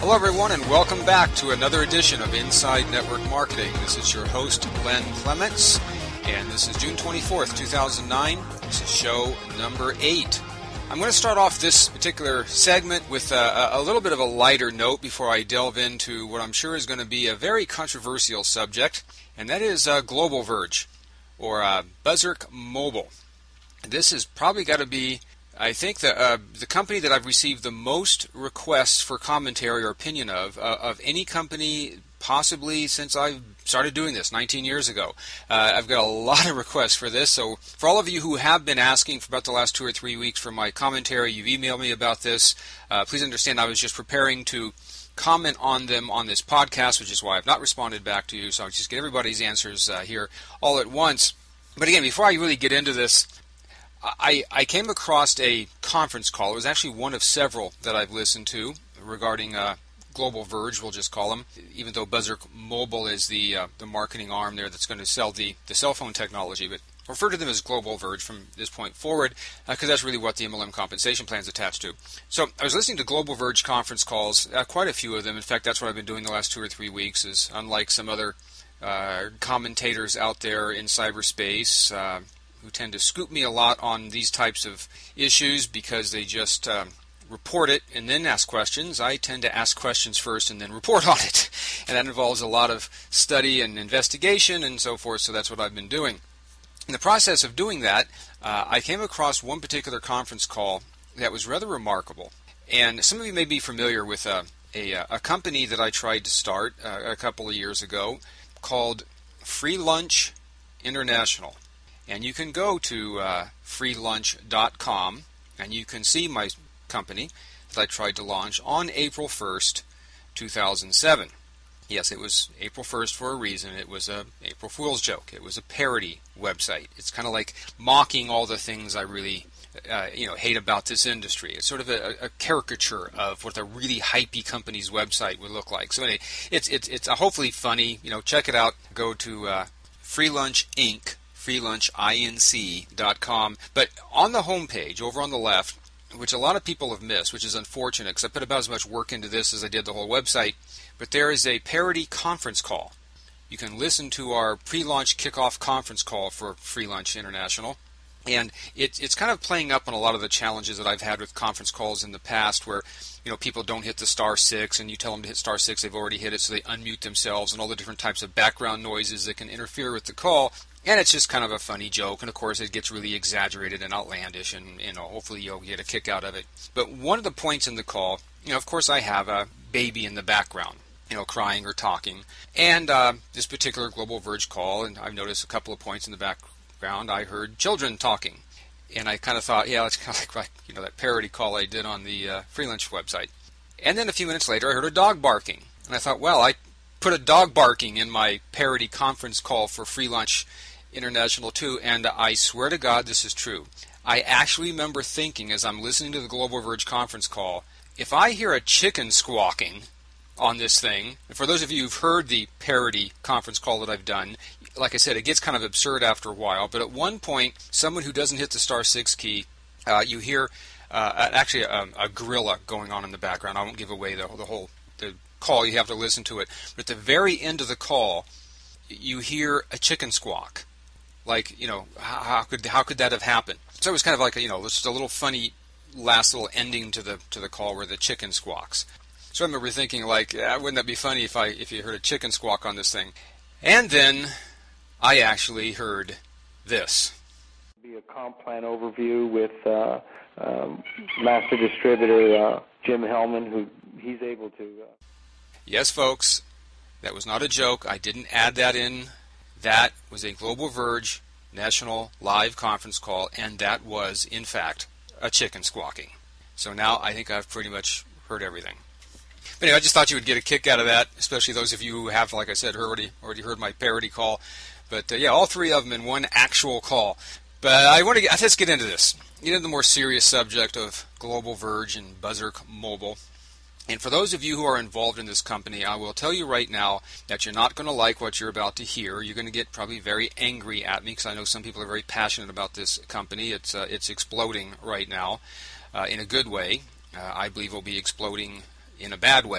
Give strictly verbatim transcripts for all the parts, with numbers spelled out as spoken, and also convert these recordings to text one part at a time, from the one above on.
Hello everyone and welcome back to another edition of Inside Network Marketing. This is your host, Glenn Clements, and this is June twenty-fourth, two thousand nine. This is show number eight. I'm going to start off this particular segment with a, a little bit of a lighter note before I delve into what I'm sure is going to be a very controversial subject, and that is uh, Global Verge, or uh, Buzzark Mobile. This has probably got to be, I think, the uh, the company that I've received the most requests for commentary or opinion of, uh, of any company possibly since I started doing this nineteen years ago. Uh, I've got a lot of requests for this, so for all of you who have been asking for about the last two or three weeks for my commentary, you've emailed me about this, uh, please understand I was just preparing to comment on them on this podcast, which is why I've not responded back to you, so I'll just get everybody's answers uh, here all at once. But again, before I really get into this, I, I came across a conference call. It was actually one of several that I've listened to regarding uh, Global Verge, we'll just call them, even though Buzzark Mobile is the uh, the marketing arm there that's going to sell the, the cell phone technology. But I'll refer to them as Global Verge from this point forward because uh, that's really what the M L M compensation plan is attached to. So I was listening to Global Verge conference calls, uh, quite a few of them. In fact, that's what I've been doing the last two or three weeks, is unlike some other uh, commentators out there in cyberspace, uh, who tend to scoop me a lot on these types of issues because they just um, report it and then ask questions. I tend to ask questions first and then report on it. And that involves a lot of study and investigation and so forth, so that's what I've been doing. In the process of doing that, uh, I came across one particular conference call that was rather remarkable. And some of you may be familiar with a, a, a company that I tried to start uh, a couple of years ago called Free Lunch International. And you can go to uh, free lunch dot com and you can see my company that I tried to launch on April first, two thousand seven. Yes, it was April first for a reason. It was a April Fool's joke. It was a parody website. It's kind of like mocking all the things I really uh, you know, hate about this industry. It's sort of a, a caricature of what a really hypey company's website would look like. So anyway, it's, it's, it's hopefully funny. You know, check it out. Go to uh, Free Lunch Incorporated. free lunch inc dot com. But on the homepage, over on the left, which a lot of people have missed, which is unfortunate because I put about as much work into this as I did the whole website, but there is a parody conference call. You can listen to our pre-launch kickoff conference call for Free Lunch International. And it, it's kind of playing up on a lot of the challenges that I've had with conference calls in the past where, you know, people don't hit the star six and you tell them to hit star six, they've already hit it, so they unmute themselves and all the different types of background noises that can interfere with the call. And it's just kind of a funny joke, and of course it gets really exaggerated and outlandish, and you know, hopefully you'll get a kick out of it. But one of the points in the call, you know, of course I have a baby in the background, you know, crying or talking, and uh, this particular Global Verge call, and I've noticed a couple of points in the background, I heard children talking, and I kind of thought, yeah, that's kind of like, you know, that parody call I did on the uh, Free Lunch website. And then a few minutes later, I heard a dog barking, and I thought, well, I put a dog barking in my parody conference call for Free Lunch International too, and I swear to God this is true. I actually remember thinking as I'm listening to the Global Verge conference call, if I hear a chicken squawking on this thing, and for those of you who've heard the parody conference call that I've done, like I said, it gets kind of absurd after a while, but at one point, someone who doesn't hit the star six key, uh, you hear uh, actually a, a gorilla going on in the background. I won't give away the, the whole the call, you have to listen to it, but at the very end of the call, you hear a chicken squawk. Like, you know, how, how could how could that have happened? So it was kind of like a, you know, just a little funny last little ending to the to the call where the chicken squawks. So I remember thinking, like, yeah, wouldn't that be funny if I if you heard a chicken squawk on this thing? And then I actually heard this. Be a comp plan overview with uh, um, master distributor uh, Jim Hellman, who he's able to. Uh... Yes, folks, that was not a joke. I didn't add that in. That was a Global Verge national live conference call, and that was, in fact, a chicken squawking. So now I think I've pretty much heard everything. But anyway, I just thought you would get a kick out of that, especially those of you who have, like I said, already already heard my parody call. But uh, yeah, all three of them in one actual call. But I want to get, let's get into this. Get into the more serious subject of Global Verge and Buzzark Mobile. And for those of you who are involved in this company, I will tell you right now that you're not going to like what you're about to hear. You're going to get probably very angry at me because I know some people are very passionate about this company. It's uh, it's exploding right now uh, in a good way. Uh, I believe it will be exploding in a bad way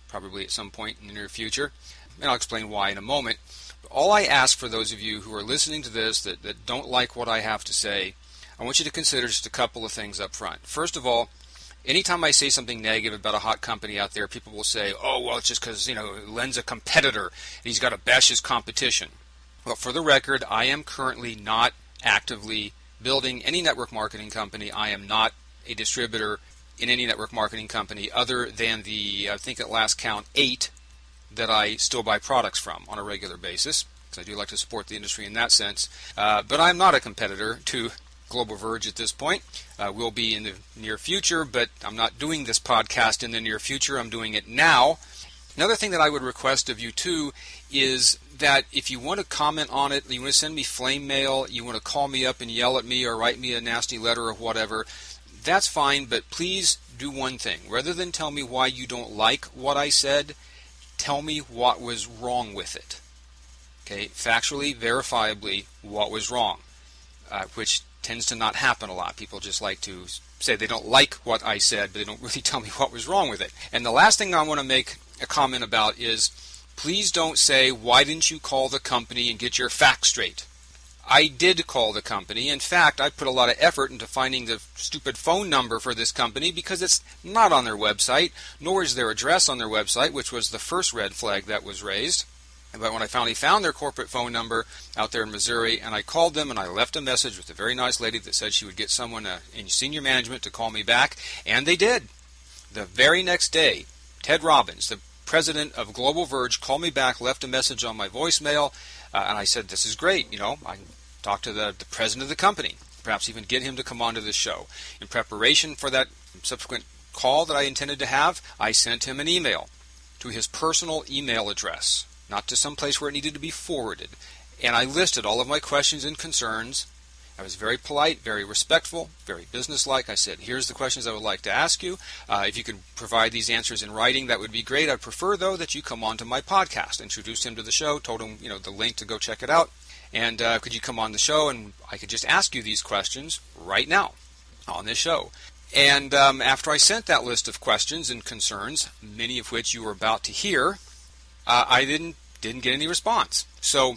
probably at some point in the near future, and I'll explain why in a moment. All I ask for those of you who are listening to this that, that don't like what I have to say, I want you to consider just a couple of things up front. First of all, anytime I say something negative about a hot company out there, people will say, oh, well, it's just because, you know, Len's a competitor and he's got to bash his competition. Well, for the record, I am currently not actively building any network marketing company. I am not a distributor in any network marketing company other than the, I think at last count, eight that I still buy products from on a regular basis, because I do like to support the industry in that sense. Uh, but I'm not a competitor to Global Verge at this point. Uh, will be in the near future, but I'm not doing this podcast in the near future. I'm doing it now. Another thing that I would request of you too is that if you want to comment on it, you want to send me flame mail, you want to call me up and yell at me or write me a nasty letter or whatever, that's fine, but please do one thing. Rather than tell me why you don't like what I said, tell me what was wrong with it. Okay, factually, verifiably, what was wrong, uh, which tends to not happen a lot. People just like to say they don't like what I said, but they don't really tell me what was wrong with it. And the last thing I want to make a comment about is, please don't say, why didn't you call the company and get your facts straight? I did call the company. In fact, I put a lot of effort into finding the stupid phone number for this company because it's not on their website, nor is their address on their website, which was the first red flag that was raised. But when I finally found their corporate phone number out there in Missouri, and I called them and I left a message with a very nice lady that said she would get someone uh, in senior management to call me back, and they did. The very next day, Ted Robbins, the president of Global Verge, called me back, left a message on my voicemail, uh, and I said, this is great. You know, I talked to the, the president of the company, perhaps even get him to come onto this show. In preparation for that subsequent call that I intended to have, I sent him an email to his personal email address, not to some place where it needed to be forwarded. And I listed all of my questions and concerns. I was very polite, very respectful, very businesslike. I said, here's the questions I would like to ask you. Uh, if you could provide these answers in writing, that would be great. I'd prefer, though, that you come on to my podcast. Introduced him to the show, told him, you know, the link to go check it out. And uh, could you come on the show and I could just ask you these questions right now on this show. And um, after I sent that list of questions and concerns, many of which you were about to hear, uh, I didn't didn't get any response. So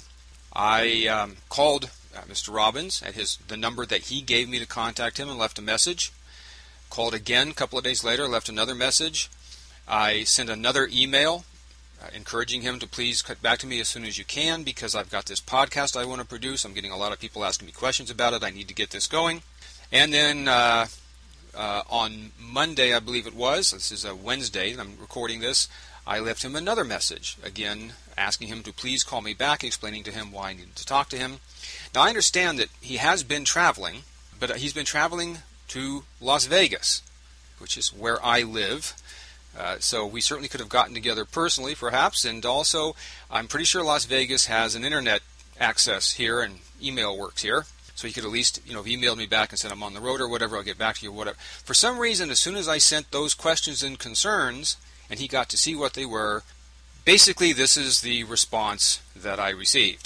I um, called uh, Mister Robbins at his the number that he gave me to contact him and left a message. Called again a couple of days later, left another message. I sent another email uh, encouraging him to please get back to me as soon as you can because I've got this podcast I want to produce. I'm getting a lot of people asking me questions about it. I need to get this going. And then uh, uh, on Monday, I believe it was, this is a Wednesday, and I'm recording this, I left him another message, again, asking him to please call me back, explaining to him why I needed to talk to him. Now, I understand that he has been traveling, but he's been traveling to Las Vegas, which is where I live. Uh, so we certainly could have gotten together personally, perhaps, and also I'm pretty sure Las Vegas has an internet access here and email works here. So he could at least, you know, have emailed me back and said I'm on the road or whatever, I'll get back to you or whatever. For some reason, as soon as I sent those questions and concerns, and he got to see what they were, basically this is the response that I received.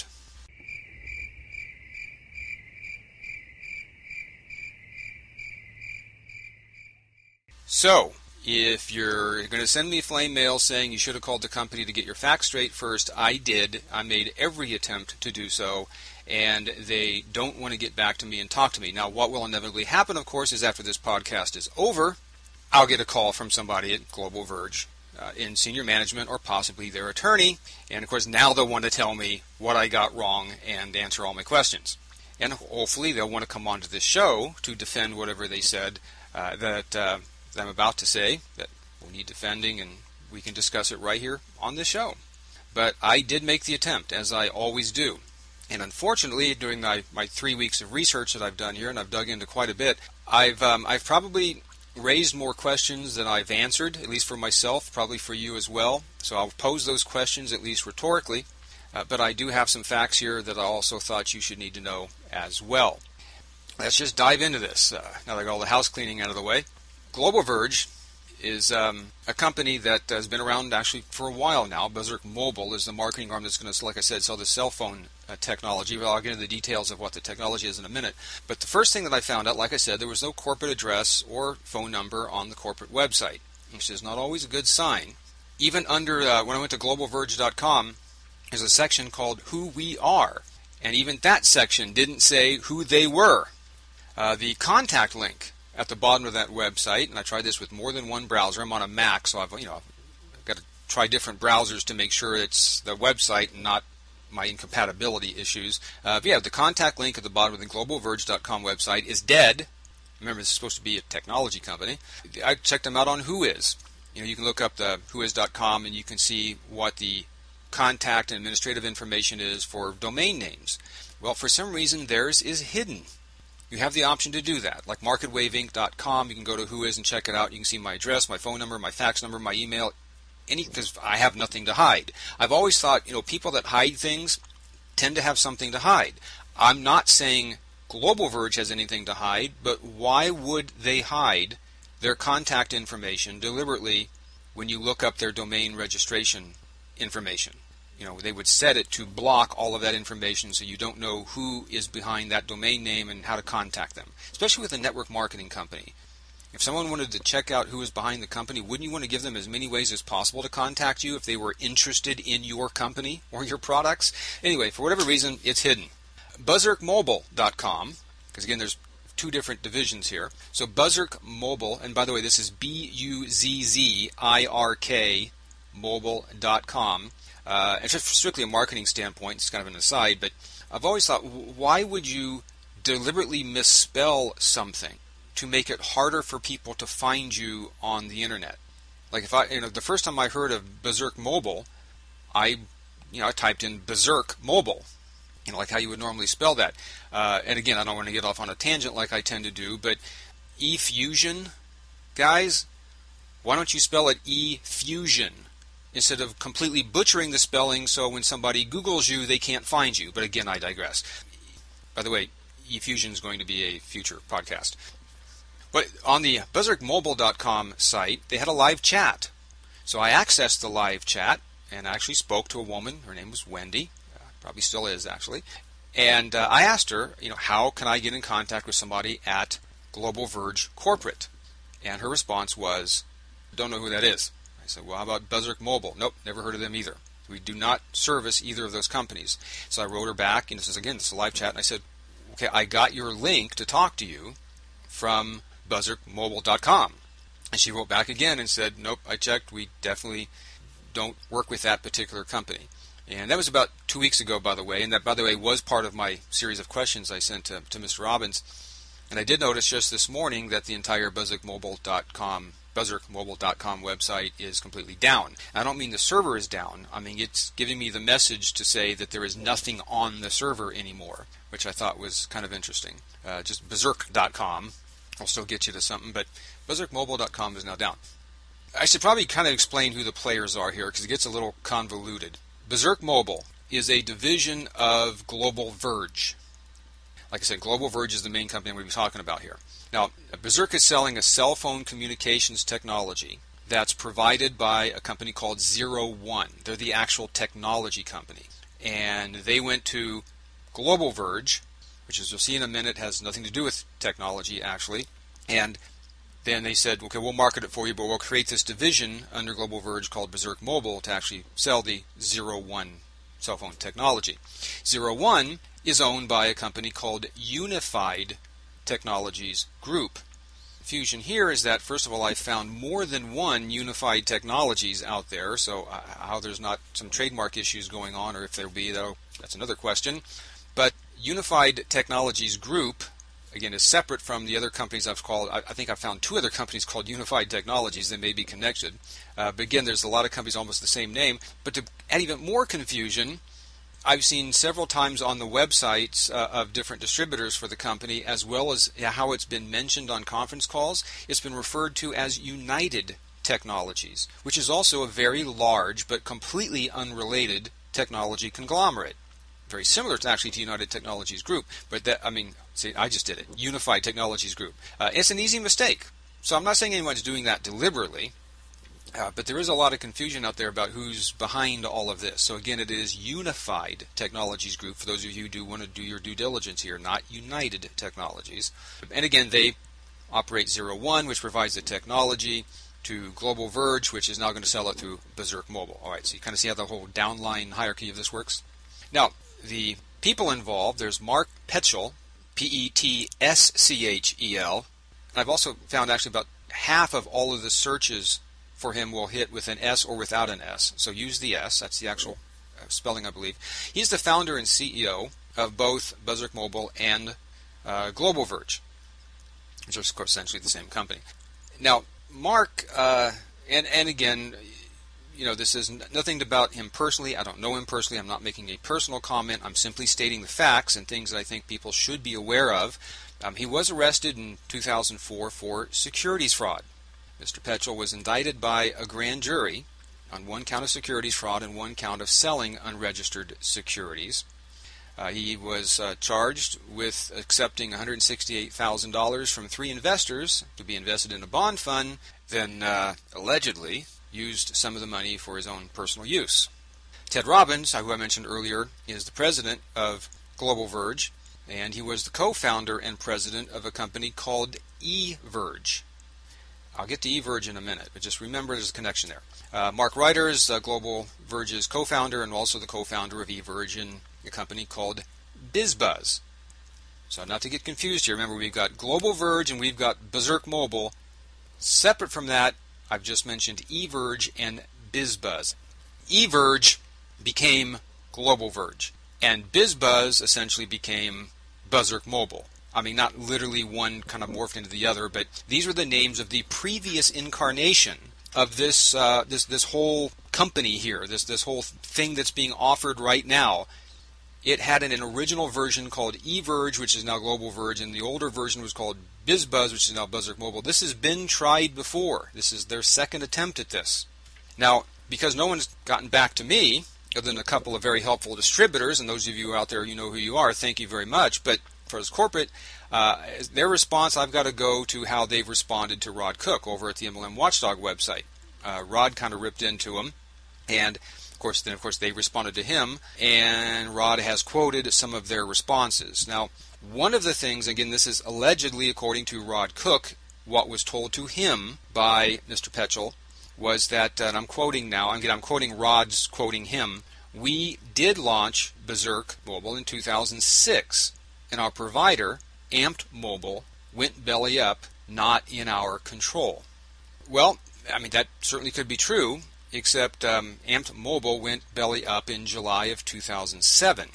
So, if you're going to send me flame mail saying you should have called the company to get your facts straight first, I did. I made every attempt to do so, and they don't want to get back to me and talk to me. Now, what will inevitably happen, of course, is after this podcast is over, I'll get a call from somebody at Global Verge uh, in senior management or possibly their attorney, and of course now they'll want to tell me what I got wrong and answer all my questions. And hopefully they'll want to come onto this show to defend whatever they said uh, that, uh, that I'm about to say, that will need defending, and we can discuss it right here on this show. But I did make the attempt, as I always do. And unfortunately, during my, my three weeks of research that I've done here, and I've dug into quite a bit, I've um, I've probably raised more questions than I've answered, at least for myself, probably for you as well. So I'll pose those questions, at least rhetorically. Uh, but I do have some facts here that I also thought you should need to know as well. Let's just dive into this, uh, now that I got all the house cleaning out of the way. Global Verge is um, a company that has been around actually for a while now. Berserk Mobile is the marketing arm that's going to, like I said, sell the cell phone uh, technology. Well, I'll get into the details of what the technology is in a minute. But the first thing that I found out, like I said, there was no corporate address or phone number on the corporate website, which is not always a good sign even under, uh, when I went to global verge dot com, there's a section called Who We Are. And even that section didn't say who they were. Uh, the contact link at the bottom of that website, and I tried this with more than one browser. I'm on a Mac, so I've you know I've got to try different browsers to make sure it's the website and not my incompatibility issues. Uh, but yeah, the contact link at the bottom of the global verge dot com website is dead. Remember, this is supposed to be a technology company. I checked them out on Whois. You know, you can look up the whois dot com and you can see what the contact and administrative information is for domain names. Well, for some reason, theirs is hidden. You have the option to do that. Like market wave inc dot com, you can go to Whois and check it out. You can see my address, my phone number, my fax number, my email, any because I have nothing to hide. I've always thought, you know, people that hide things tend to have something to hide. I'm not saying Global Verge has anything to hide, but why would they hide their contact information deliberately when you look up their domain registration information? You know, they would set it to block all of that information so you don't know who is behind that domain name and how to contact them, especially with a network marketing company. If someone wanted to check out who is behind the company, wouldn't you want to give them as many ways as possible to contact you if they were interested in your company or your products? Anyway, for whatever reason, it's hidden. buzzirk mobile dot com, because again, there's two different divisions here. So Buzzirk Mobile, and by the way, this is B U Z Z I R K mobile dot com. Uh, and just strictly a marketing standpoint, it's kind of an aside, but I've always thought, why would you deliberately misspell something to make it harder for people to find you on the internet? Like if I, you know, the first time I heard of Buzzirk Mobile, I, you know, I typed in Buzzirk Mobile, you know, like how you would normally spell that. Uh, and again, I don't want to get off on a tangent like I tend to do, but eFusion, guys, why don't you spell it eFusion instead of completely butchering the spelling so when somebody Googles you, they can't find you? But again, I digress. By the way, eFusion is going to be a future podcast. But on the buzzirk mobile dot com site, they had a live chat. So I accessed the live chat and I actually spoke to a woman. Her name was Wendy. Uh, probably still is, actually. And uh, I asked her, you know, how can I get in contact with somebody at Global Verge Corporate? And her response was, don't know who that is. I said, well, how about Buzzirk Mobile? Nope, never heard of them either. We do not service either of those companies. So I wrote her back, and this is, again, this is a live chat, and I said, okay, I got your link to talk to you from buzzirk mobile dot com. And she wrote back again and said, nope, I checked, we definitely don't work with that particular company. And that was about two weeks ago, by the way, and that, by the way, was part of my series of questions I sent to, to Mister Robbins. And I did notice just this morning that the entire buzzirk mobile dot com buzzirk mobile dot com website is completely down. I don't mean the server is down. I mean it's giving me the message to say that there is nothing on the server anymore, which I thought was kind of interesting. Uh, just buzzirk dot com will still get you to something, but buzzirk mobile dot com is now down. I should probably kind of explain who the players are here because it gets a little convoluted. Buzzirk Mobile is a division of Global Verge. Like I said, Global Verge is the main company we'll be talking about here. Now, Buzzirk is selling a cell phone communications technology that's provided by a company called Zero One. They're the actual technology company. And they went to Global Verge, which, as you'll see in a minute, has nothing to do with technology, actually. And then they said, okay, we'll market it for you, but we'll create this division under Global Verge called Buzzirk Mobile to actually sell the Zero One cell phone technology. Zero One is owned by a company called Unified Technologies Group. Fusion here is that, first of all, I found more than one Unified Technologies out there, so uh, how there's not some trademark issues going on, or if there be, though, that's another question. But Unified Technologies Group, again, is separate from the other companies I've called. I, I think I've found two other companies called Unified Technologies that may be connected. Uh, but again, there's a lot of companies almost the same name. But to add even more confusion, I've seen several times on the websites uh, of different distributors for the company, as well as how it's been mentioned on conference calls, it's been referred to as United Technologies, which is also a very large but completely unrelated technology conglomerate. Very similar to actually to United Technologies Group, but that, I mean, see, I just did it. Unified Technologies Group. Uh, it's an easy mistake. So I'm not saying anyone's doing that deliberately. Uh, but there is a lot of confusion out there about who's behind all of this. So again, it is Unified Technologies Group, for those of you who do want to do your due diligence here, not United Technologies. And again, they operate Zero One, which provides the technology to Global Verge, which is now going to sell it through Berserk Mobile. All right, so you kind of see how the whole downline hierarchy of this works. Now, the people involved, there's Mark Petschel, P E T S C H E L. I've also found actually about half of all of the searches for him will hit with an S or without an S. So use the S. That's the actual uh, spelling, I believe. He's the founder and C E O of both Berserk Mobile and uh, Global Verge, which are, of course, essentially the same company. Now, Mark, uh, and, and again, you know, this is nothing about him personally. I don't know him personally. I'm not making a personal comment. I'm simply stating the facts and things that I think people should be aware of. Um, he was arrested in two thousand four for securities fraud. Mister Petschel was indicted by a grand jury on one count of securities fraud and one count of selling unregistered securities. Uh, he was uh, charged with accepting one hundred sixty-eight thousand dollars from three investors to be invested in a bond fund, then uh, allegedly used some of the money for his own personal use. Ted Robbins, who I mentioned earlier, is the president of Global Verge, and he was the co-founder and president of a company called eVerge. I'll get to eVerge in a minute, but just remember there's a connection there. Uh, Mark Ryder is uh, Global Verge's co-founder and also the co-founder of eVerge in a company called BizBuzz. So not to get confused here, remember we've got Global Verge and we've got Berserk Mobile. Separate from that, I've just mentioned eVerge and BizBuzz. eVerge became Global Verge, and BizBuzz essentially became Berserk Mobile. I mean, not literally one kind of morphed into the other, but these were the names of the previous incarnation of this uh, this this whole company here, this this whole thing that's being offered right now. It had an, an original version called eVerge, which is now Global Verge, and the older version was called BizBuzz, which is now Berserk Mobile. This has been tried before. This is their second attempt at this. Now, because no one's gotten back to me, other than a couple of very helpful distributors, and those of you out there, you know who you are, thank you very much, but for as corporate, uh, their response, I've got to go to how they've responded to Rod Cook over at the M L M Watchdog website. Uh, Rod kind of ripped into him, and of course, then of course they responded to him, and Rod has quoted some of their responses. Now, one of the things, again, this is allegedly according to Rod Cook, what was told to him by Mister Petschel was that, and I'm quoting now, again, I'm quoting Rod's quoting him, we did launch Berserk Mobile in two thousand six, and our provider, Amped Mobile, went belly up, not in our control. Well, I mean, that certainly could be true, except um, Amped Mobile went belly up in July of two thousand seven.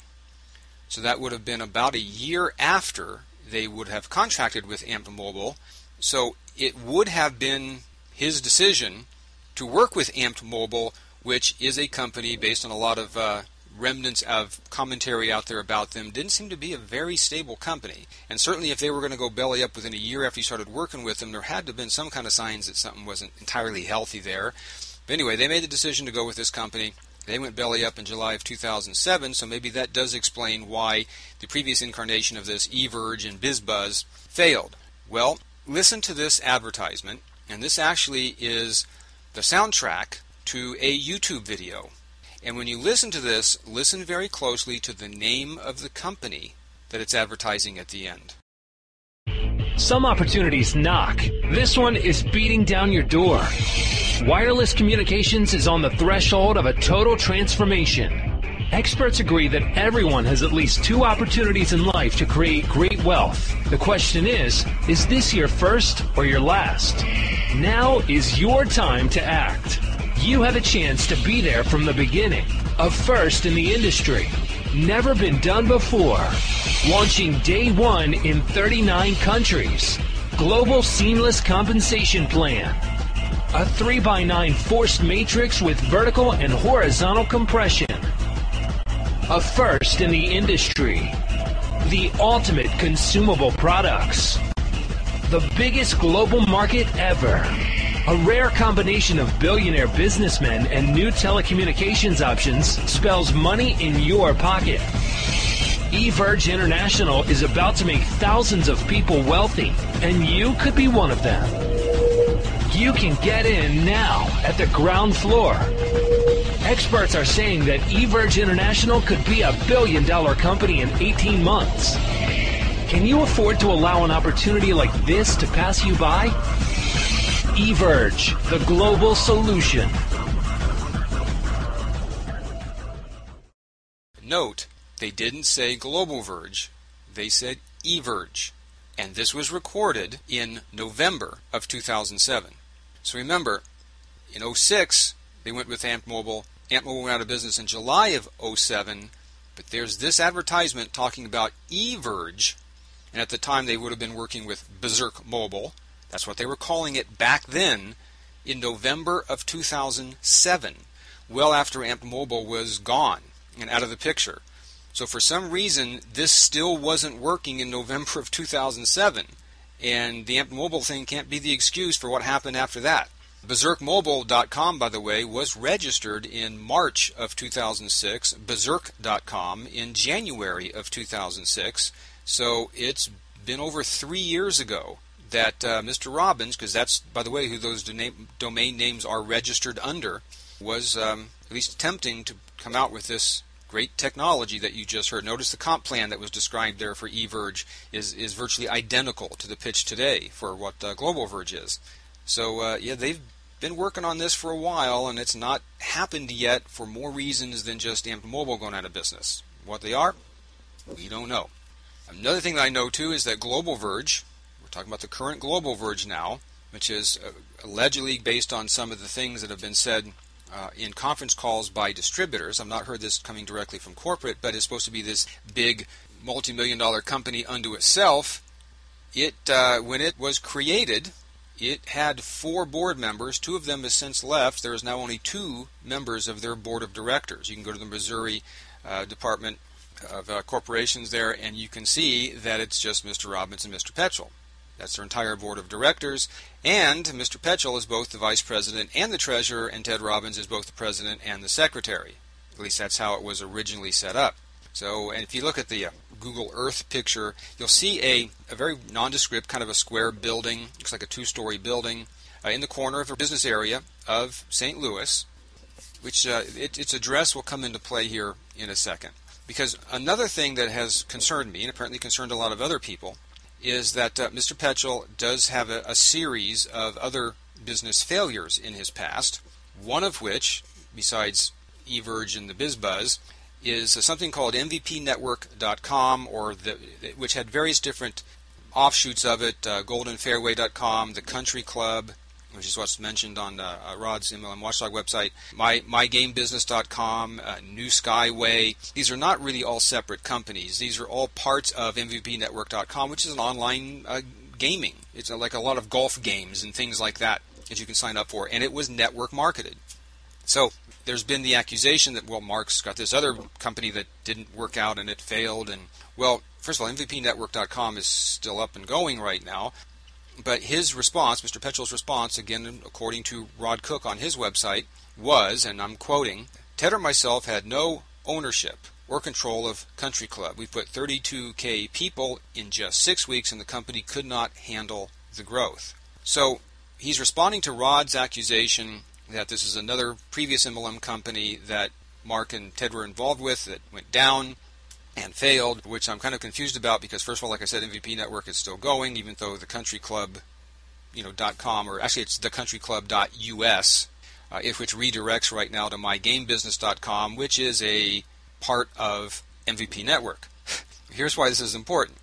So that would have been about a year after they would have contracted with Amped Mobile. So it would have been his decision to work with Amped Mobile, which is a company based on a lot of uh, remnants of commentary out there about them, didn't seem to be a very stable company. And certainly if they were going to go belly up within a year after you started working with them, there had to have been some kind of signs that something wasn't entirely healthy there. But anyway, they made the decision to go with this company. They went belly up in July of two thousand seven, so maybe that does explain why the previous incarnation of this eVerge and BizBuzz failed. Well, listen to this advertisement, and this actually is the soundtrack to a YouTube video. And when you listen to this, listen very closely to the name of the company that it's advertising at the end. Some opportunities knock. This one is beating down your door. Wireless communications is on the threshold of a total transformation. Experts agree that everyone has at least two opportunities in life to create great wealth. The question is, is this your first or your last? Now is your time to act. You have a chance to be there from the beginning, a first in the industry. Never been done before. Launching day one in thirty-nine countries. Global Seamless Compensation Plan. A three by nine forced matrix with vertical and horizontal compression. A first in the industry. The ultimate consumable products. The biggest global market ever. A rare combination of billionaire businessmen and new telecommunications options spells money in your pocket. eVerge International is about to make thousands of people wealthy, and you could be one of them. You can get in now at the ground floor. Experts are saying that eVerge International could be a billion-dollar company in eighteen months. Can you afford to allow an opportunity like this to pass you by? eVerge, the global solution. Note, they didn't say Global Verge, they said eVerge. And this was recorded in November of two thousand seven. So remember, in oh six, they went with Amp Mobile. Amp Mobile went out of business in July of oh seven. But there's this advertisement talking about eVerge. And at the time, they would have been working with Berserk Mobile. That's what they were calling it back then in November of two thousand seven, well after Amp Mobile was gone and out of the picture. So for some reason, this still wasn't working in November of two thousand seven, and the Amp Mobile thing can't be the excuse for what happened after that. Berserk Mobile dot com, by the way, was registered in March of two thousand six, Berserk dot com in January of two thousand six, so it's been over three years ago that uh, Mister Robbins, because that's, by the way, who those domain, domain names are registered under, was um, at least attempting to come out with this great technology that you just heard. Notice the comp plan that was described there for eVerge is, is virtually identical to the pitch today for what uh, Global Verge is. So, uh, yeah, they've been working on this for a while, and it's not happened yet for more reasons than just Amp Mobile going out of business. What they are, we don't know. Another thing that I know, too, is that Global Verge, we're talking about the current Global Verge now, which is uh, allegedly based on some of the things that have been said Uh, in conference calls by distributors. I've not heard this coming directly from corporate, but it's supposed to be this big multi-million dollar company unto itself. It, uh, when it was created, it had four board members. Two of them have since left. There is now only two members of their board of directors. You can go to the Missouri uh, Department of uh, Corporations there, and you can see that it's just Mister Robbins and Mister Petchel. That's their entire board of directors, and Mister Petchel is both the vice president and the treasurer, and Ted Robbins is both the president and the secretary. At least that's how it was originally set up. So, and if you look at the uh, Google Earth picture, you'll see a, a very nondescript, kind of a square building, looks like a two-story building, uh, in the corner of a business area of Saint Louis, which uh, it, its address will come into play here in a second. Because another thing that has concerned me, and apparently concerned a lot of other people, is that uh, Mister Petchel does have a, a series of other business failures in his past, one of which, besides eVerge and the BizBuzz, is uh, something called M V P network dot com, or the, which had various different offshoots of it, uh, golden fairway dot com, the Country Club, which is what's mentioned on uh, uh, Rod's M L M Watchdog website, my, my game business dot com, uh, New Skyway. These are not really all separate companies. These are all parts of M V P network dot com, which is an online uh, gaming. It's uh, like a lot of golf games and things like that that you can sign up for, and it was network marketed. So there's been the accusation that, well, Mark's got this other company that didn't work out and it failed. And, well, first of all, M V P network dot com is still up and going right now. But his response, Mister Petchel's response, again, according to Rod Cook on his website, was, and I'm quoting, Ted or myself had no ownership or control of Country Club. We put thirty-two K people in just six weeks, and the company could not handle the growth. So he's responding to Rod's accusation that this is another previous M L M company that Mark and Ted were involved with that went down and failed, which I'm kind of confused about because, first of all, like I said, M V P Network is still going, even though the Country Club, you know, .com, or actually it's the country club dot U S, uh, if which redirects right now to my game business dot com, which is a part of M V P Network. Here's why this is important.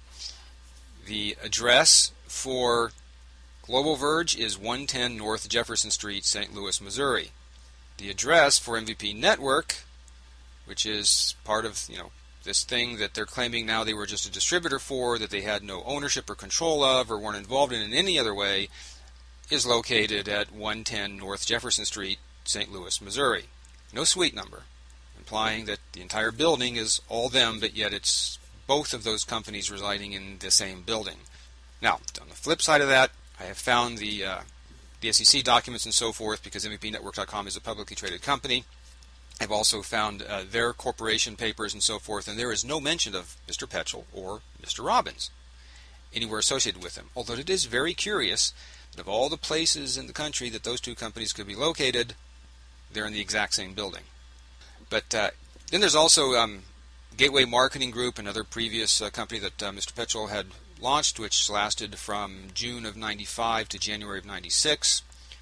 The address for Global Verge is one ten North Jefferson Street, Saint Louis, Missouri. The address for M V P Network, which is part of, you know, this thing that they're claiming now they were just a distributor for, that they had no ownership or control of or weren't involved in in any other way, is located at one ten North Jefferson Street, Saint Louis, Missouri. No suite number, implying that the entire building is all them, but yet it's both of those companies residing in the same building. Now, on the flip side of that, I have found the, uh, the S E C documents and so forth, because M V P network dot com is a publicly traded company. I've also found uh, their corporation papers and so forth, and there is no mention of Mister Petchel or Mister Robbins anywhere associated with them. Although it is very curious that of all the places in the country that those two companies could be located, they're in the exact same building. But uh, then there's also um, Gateway Marketing Group, another previous uh, company that uh, Mister Petchel had launched, which lasted from June of ninety-five to January of ninety-six.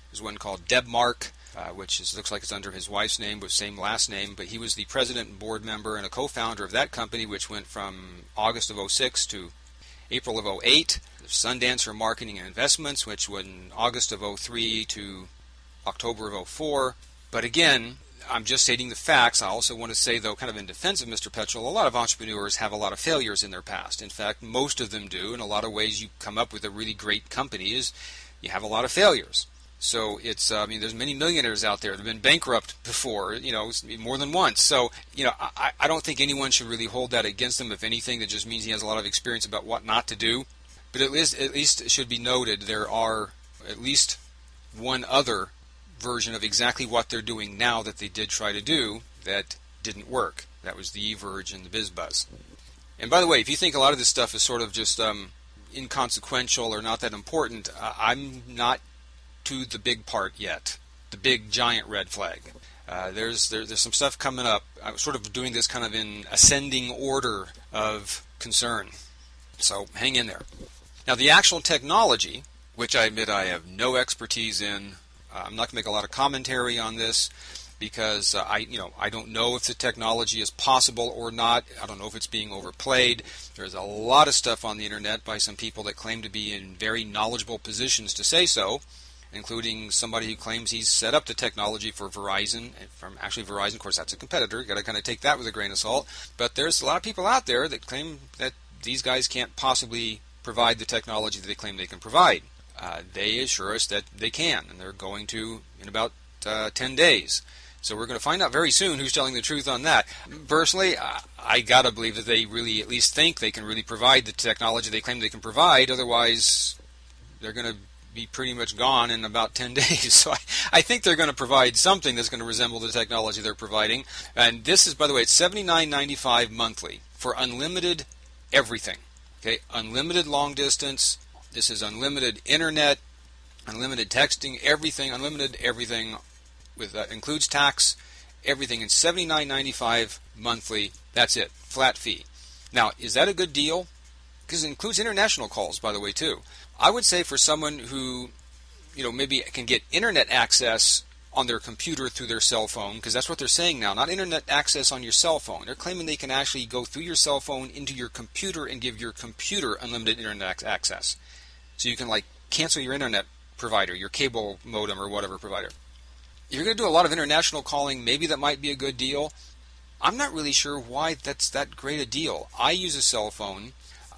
There's one called Debmark, uh, which is, looks like it's under his wife's name, but same last name. But he was the president and board member and a co-founder of that company, which went from August of oh six to April of oh eight. There's Sundancer Marketing and Investments, which went in August of oh three to October of oh four. But again, I'm just stating the facts. I also want to say, though, kind of in defense of Mister Petchel, a lot of entrepreneurs have a lot of failures in their past. In fact, most of them do. In a lot of ways, you come up with a really great company is you have a lot of failures. So it's, uh, I mean, there's many millionaires out there that have been bankrupt before, you know, more than once. So, you know, I, I don't think anyone should really hold that against him. If anything, that just means he has a lot of experience about what not to do. But at least, at least it should be noted there are at least one other version of exactly what they're doing now that they did try to do that didn't work. That was the eVerge and the BizBuzz. And by the way, if you think a lot of this stuff is sort of just um, inconsequential or not that important, uh, I'm not to the big part yet, the big giant red flag. Uh, there's there, there's some stuff coming up. I'm sort of doing this kind of in ascending order of concern. So hang in there. Now the actual technology, which I admit I have no expertise in, Uh, I'm not going to make a lot of commentary on this because uh, I, you know, I don't know if the technology is possible or not. I don't know if it's being overplayed. There's a lot of stuff on the internet by some people that claim to be in very knowledgeable positions to say so, including somebody who claims he's set up the technology for Verizon. From actually Verizon, of course, that's a competitor. You've got to kind of take that with a grain of salt. But there's a lot of people out there that claim that these guys can't possibly provide the technology that they claim they can provide. Uh, they assure us that they can, and they're going to in about uh, ten days. So we're going to find out very soon who's telling the truth on that. Personally, I, I got to believe that they really at least think they can really provide the technology they claim they can provide. Otherwise, they're going to be pretty much gone in about ten days. So I, I think they're going to provide something that's going to resemble the technology they're providing. And this is, by the way, it's seventy-nine ninety-five monthly for unlimited everything. Okay, unlimited long distance. This is unlimited internet, unlimited texting, everything, unlimited everything, with uh, includes tax, everything in seventy-nine ninety-five monthly. That's it, flat fee. Now, is that a good deal? Because it includes international calls, by the way, too. I would say for someone who, you know, maybe can get internet access on their computer through their cell phone, because that's what they're saying now, not internet access on your cell phone. They're claiming they can actually go through your cell phone into your computer and give your computer unlimited internet access. So you can, like, cancel your internet provider, your cable modem or whatever provider. If you're going to do a lot of international calling, maybe that might be a good deal. I'm not really sure why that's that great a deal. I use a cell phone.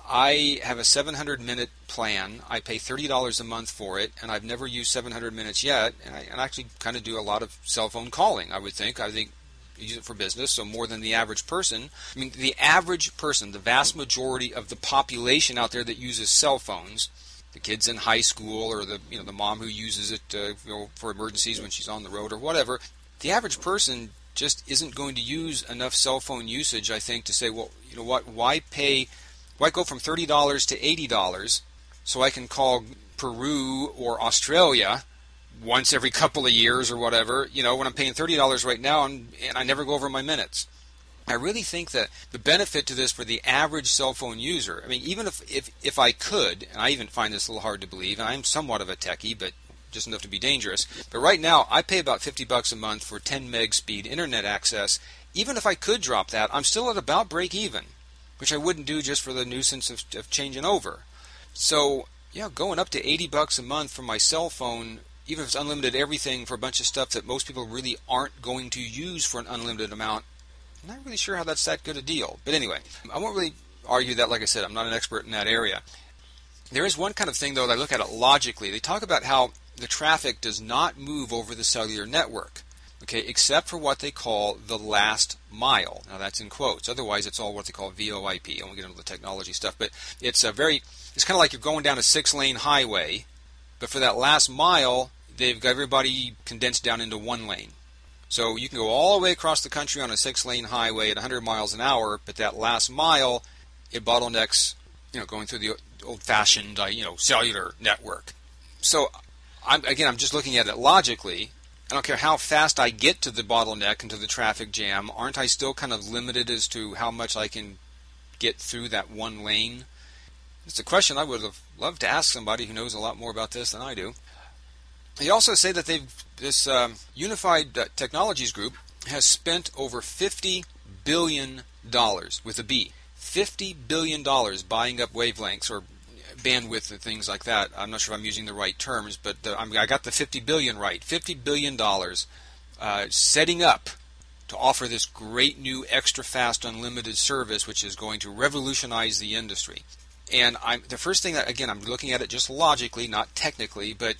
I have a seven hundred minute plan. I pay thirty dollars a month for it, and I've never used seven hundred minutes yet. And I, and I actually kind of do a lot of cell phone calling, I would think. I think I use it for business, so more than the average person. I mean, the average person, the vast majority of the population out there that uses cell phones, the kids in high school, or the you know the mom who uses it uh, you know, for emergencies when she's on the road or whatever, the average person just isn't going to use enough cell phone usage, I think, to say, well, you know what, why pay, why go from thirty dollars to eighty dollars so I can call Peru or Australia once every couple of years or whatever, you know, when I'm paying thirty dollars right now and, and I never go over my minutes. I really think that the benefit to this for the average cell phone user, I mean, even if, if, if I could, and I even find this a little hard to believe, and I'm somewhat of a techie, but just enough to be dangerous, but right now I pay about fifty bucks a month for ten meg speed internet access. Even if I could drop that, I'm still at about break even, which I wouldn't do just for the nuisance of, of changing over. So, yeah, going up to eighty bucks a month for my cell phone, even if it's unlimited everything for a bunch of stuff that most people really aren't going to use for an unlimited amount, I'm not really sure how that's that good a deal. But anyway, I won't really argue that. Like I said, I'm not an expert in that area. There is one kind of thing, though, that I look at it logically. They talk about how the traffic does not move over the cellular network, okay, except for what they call the last mile. Now, that's in quotes. Otherwise, it's all what they call V O I P. I won't get into the technology stuff, but it's a very, it's kind of like you're going down a six-lane highway, but for that last mile, they've got everybody condensed down into one lane. So you can go all the way across the country on a six-lane highway at one hundred miles an hour, but that last mile, it bottlenecks, you know, going through the old-fashioned, uh, you know, cellular network. So, I'm, again, I'm just looking at it logically. I don't care how fast I get to the bottleneck and to the traffic jam. Aren't I still kind of limited as to how much I can get through that one lane? It's a question I would have loved to ask somebody who knows a lot more about this than I do. They also say that they've this um, Unified uh, Technologies Group has spent over fifty billion dollars with a B. fifty billion dollars buying up wavelengths or bandwidth and things like that. I'm not sure if I'm using the right terms, but the, I got the fifty billion dollars right. fifty billion dollars uh, setting up to offer this great new extra fast unlimited service, which is going to revolutionize the industry. And I'm the first thing that, again, I'm looking at it just logically, not technically, but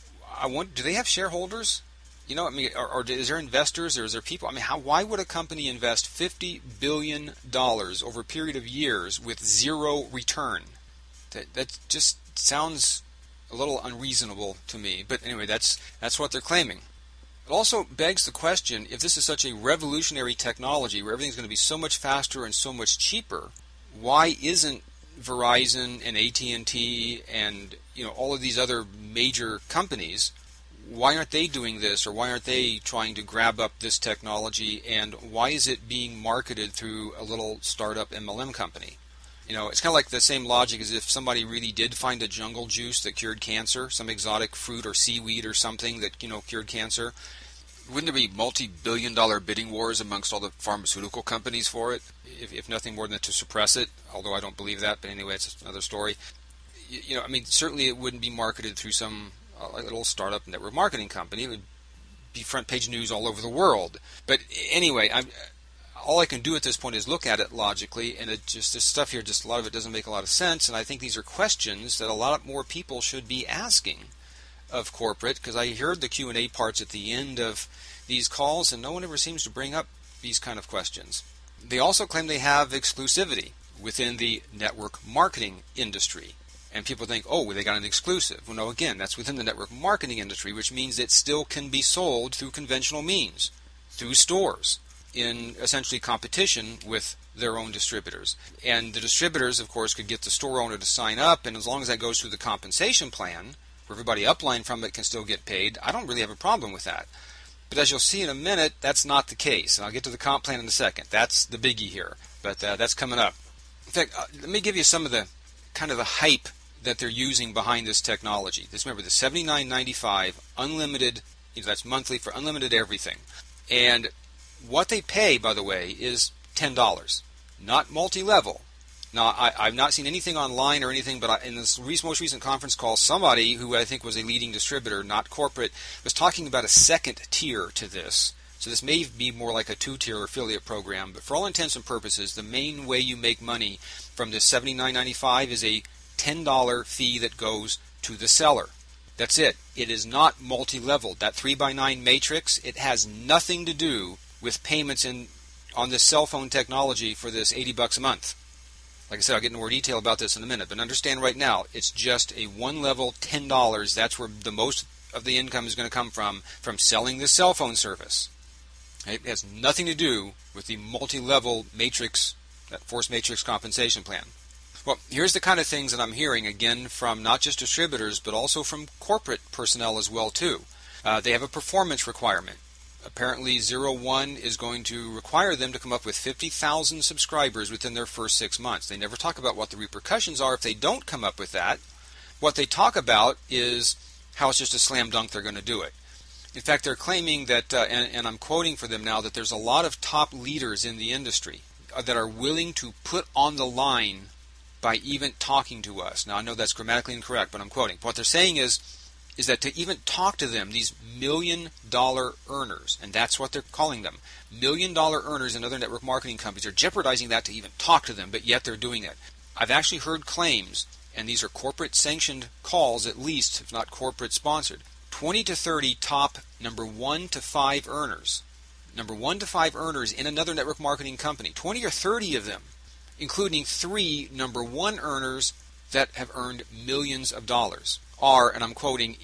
I want, do they have shareholders? You know, I mean, or, or is there investors, or is there people? I mean, how? Why would a company invest fifty billion dollars over a period of years with zero return? That that just sounds a little unreasonable to me. But anyway, that's that's what they're claiming. It also begs the question, if this is such a revolutionary technology where everything's going to be so much faster and so much cheaper, why isn't Verizon and A T and T and, you know, all of these other major companies, why aren't they doing this, or why aren't they trying to grab up this technology, and why is it being marketed through a little startup M L M company? You know, it's kind of like the same logic as if somebody really did find a jungle juice that cured cancer, some exotic fruit or seaweed or something that, you know, cured cancer. Wouldn't there be multi-billion dollar bidding wars amongst all the pharmaceutical companies for it, if, if nothing more than to suppress it? Although I don't believe that, but anyway, it's another story. You, you know, I mean, certainly it wouldn't be marketed through some uh, little startup network marketing company. It would be front page news all over the world. But anyway, I'm... all I can do at this point is look at it logically, and it just this stuff here, just a lot of it doesn't make a lot of sense, and I think these are questions that a lot more people should be asking of corporate, because I heard the Q and A parts at the end of these calls, and no one ever seems to bring up these kind of questions. They also claim they have exclusivity within the network marketing industry, and people think, oh, well, they got an exclusive. Well, no, again, that's within the network marketing industry, which means it still can be sold through conventional means, through stores, in essentially competition with their own distributors. And the distributors, of course, could get the store owner to sign up, and as long as that goes through the compensation plan, where everybody upline from it can still get paid, I don't really have a problem with that. But as you'll see in a minute, that's not the case. And I'll get to the comp plan in a second. That's the biggie here. But uh, that's coming up. In fact, uh, let me give you some of the kind of the hype that they're using behind this technology. This, remember, the seventy-nine ninety-five unlimited, you know, that's monthly for unlimited everything. And what they pay, by the way, is ten dollars, not multi-level. Now, I, I've not seen anything online or anything, but I, in this most recent conference call, somebody who I think was a leading distributor, not corporate, was talking about a second tier to this. So this may be more like a two-tier affiliate program, but for all intents and purposes, the main way you make money from this seventy-nine ninety-five is a ten dollars fee that goes to the seller. That's it. It is not multi-leveled. That three by nine matrix, it has nothing to do with payments in on this cell phone technology for this eighty bucks a month. Like I said, I'll get into more detail about this in a minute, but understand right now, it's just a one-level ten dollars. That's where the most of the income is going to come from, from selling this cell phone service. It has nothing to do with the multi-level matrix, that force matrix compensation plan. Well, here's the kind of things that I'm hearing, again, from not just distributors, but also from corporate personnel as well, too. Uh, they have a performance requirement. Apparently, Zero One is going to require them to come up with fifty thousand subscribers within their first six months. They never talk about what the repercussions are if they don't come up with that. What they talk about is how it's just a slam dunk they're going to do it. In fact, they're claiming that, uh, and, and I'm quoting for them now, that there's a lot of top leaders in the industry uh, that are willing to put on the line by even talking to us. Now, I know that's grammatically incorrect, but I'm quoting. What they're saying is, is that to even talk to them, these million-dollar earners, and that's what they're calling them, million-dollar earners and other network marketing companies are jeopardizing that to even talk to them, but yet they're doing it. I've actually heard claims, and these are corporate-sanctioned calls at least, if not corporate-sponsored, twenty to thirty top number one to five earners, number one to five earners in another network marketing company, twenty or thirty of them, including three number one earners that have earned millions of dollars, are, and I'm quoting,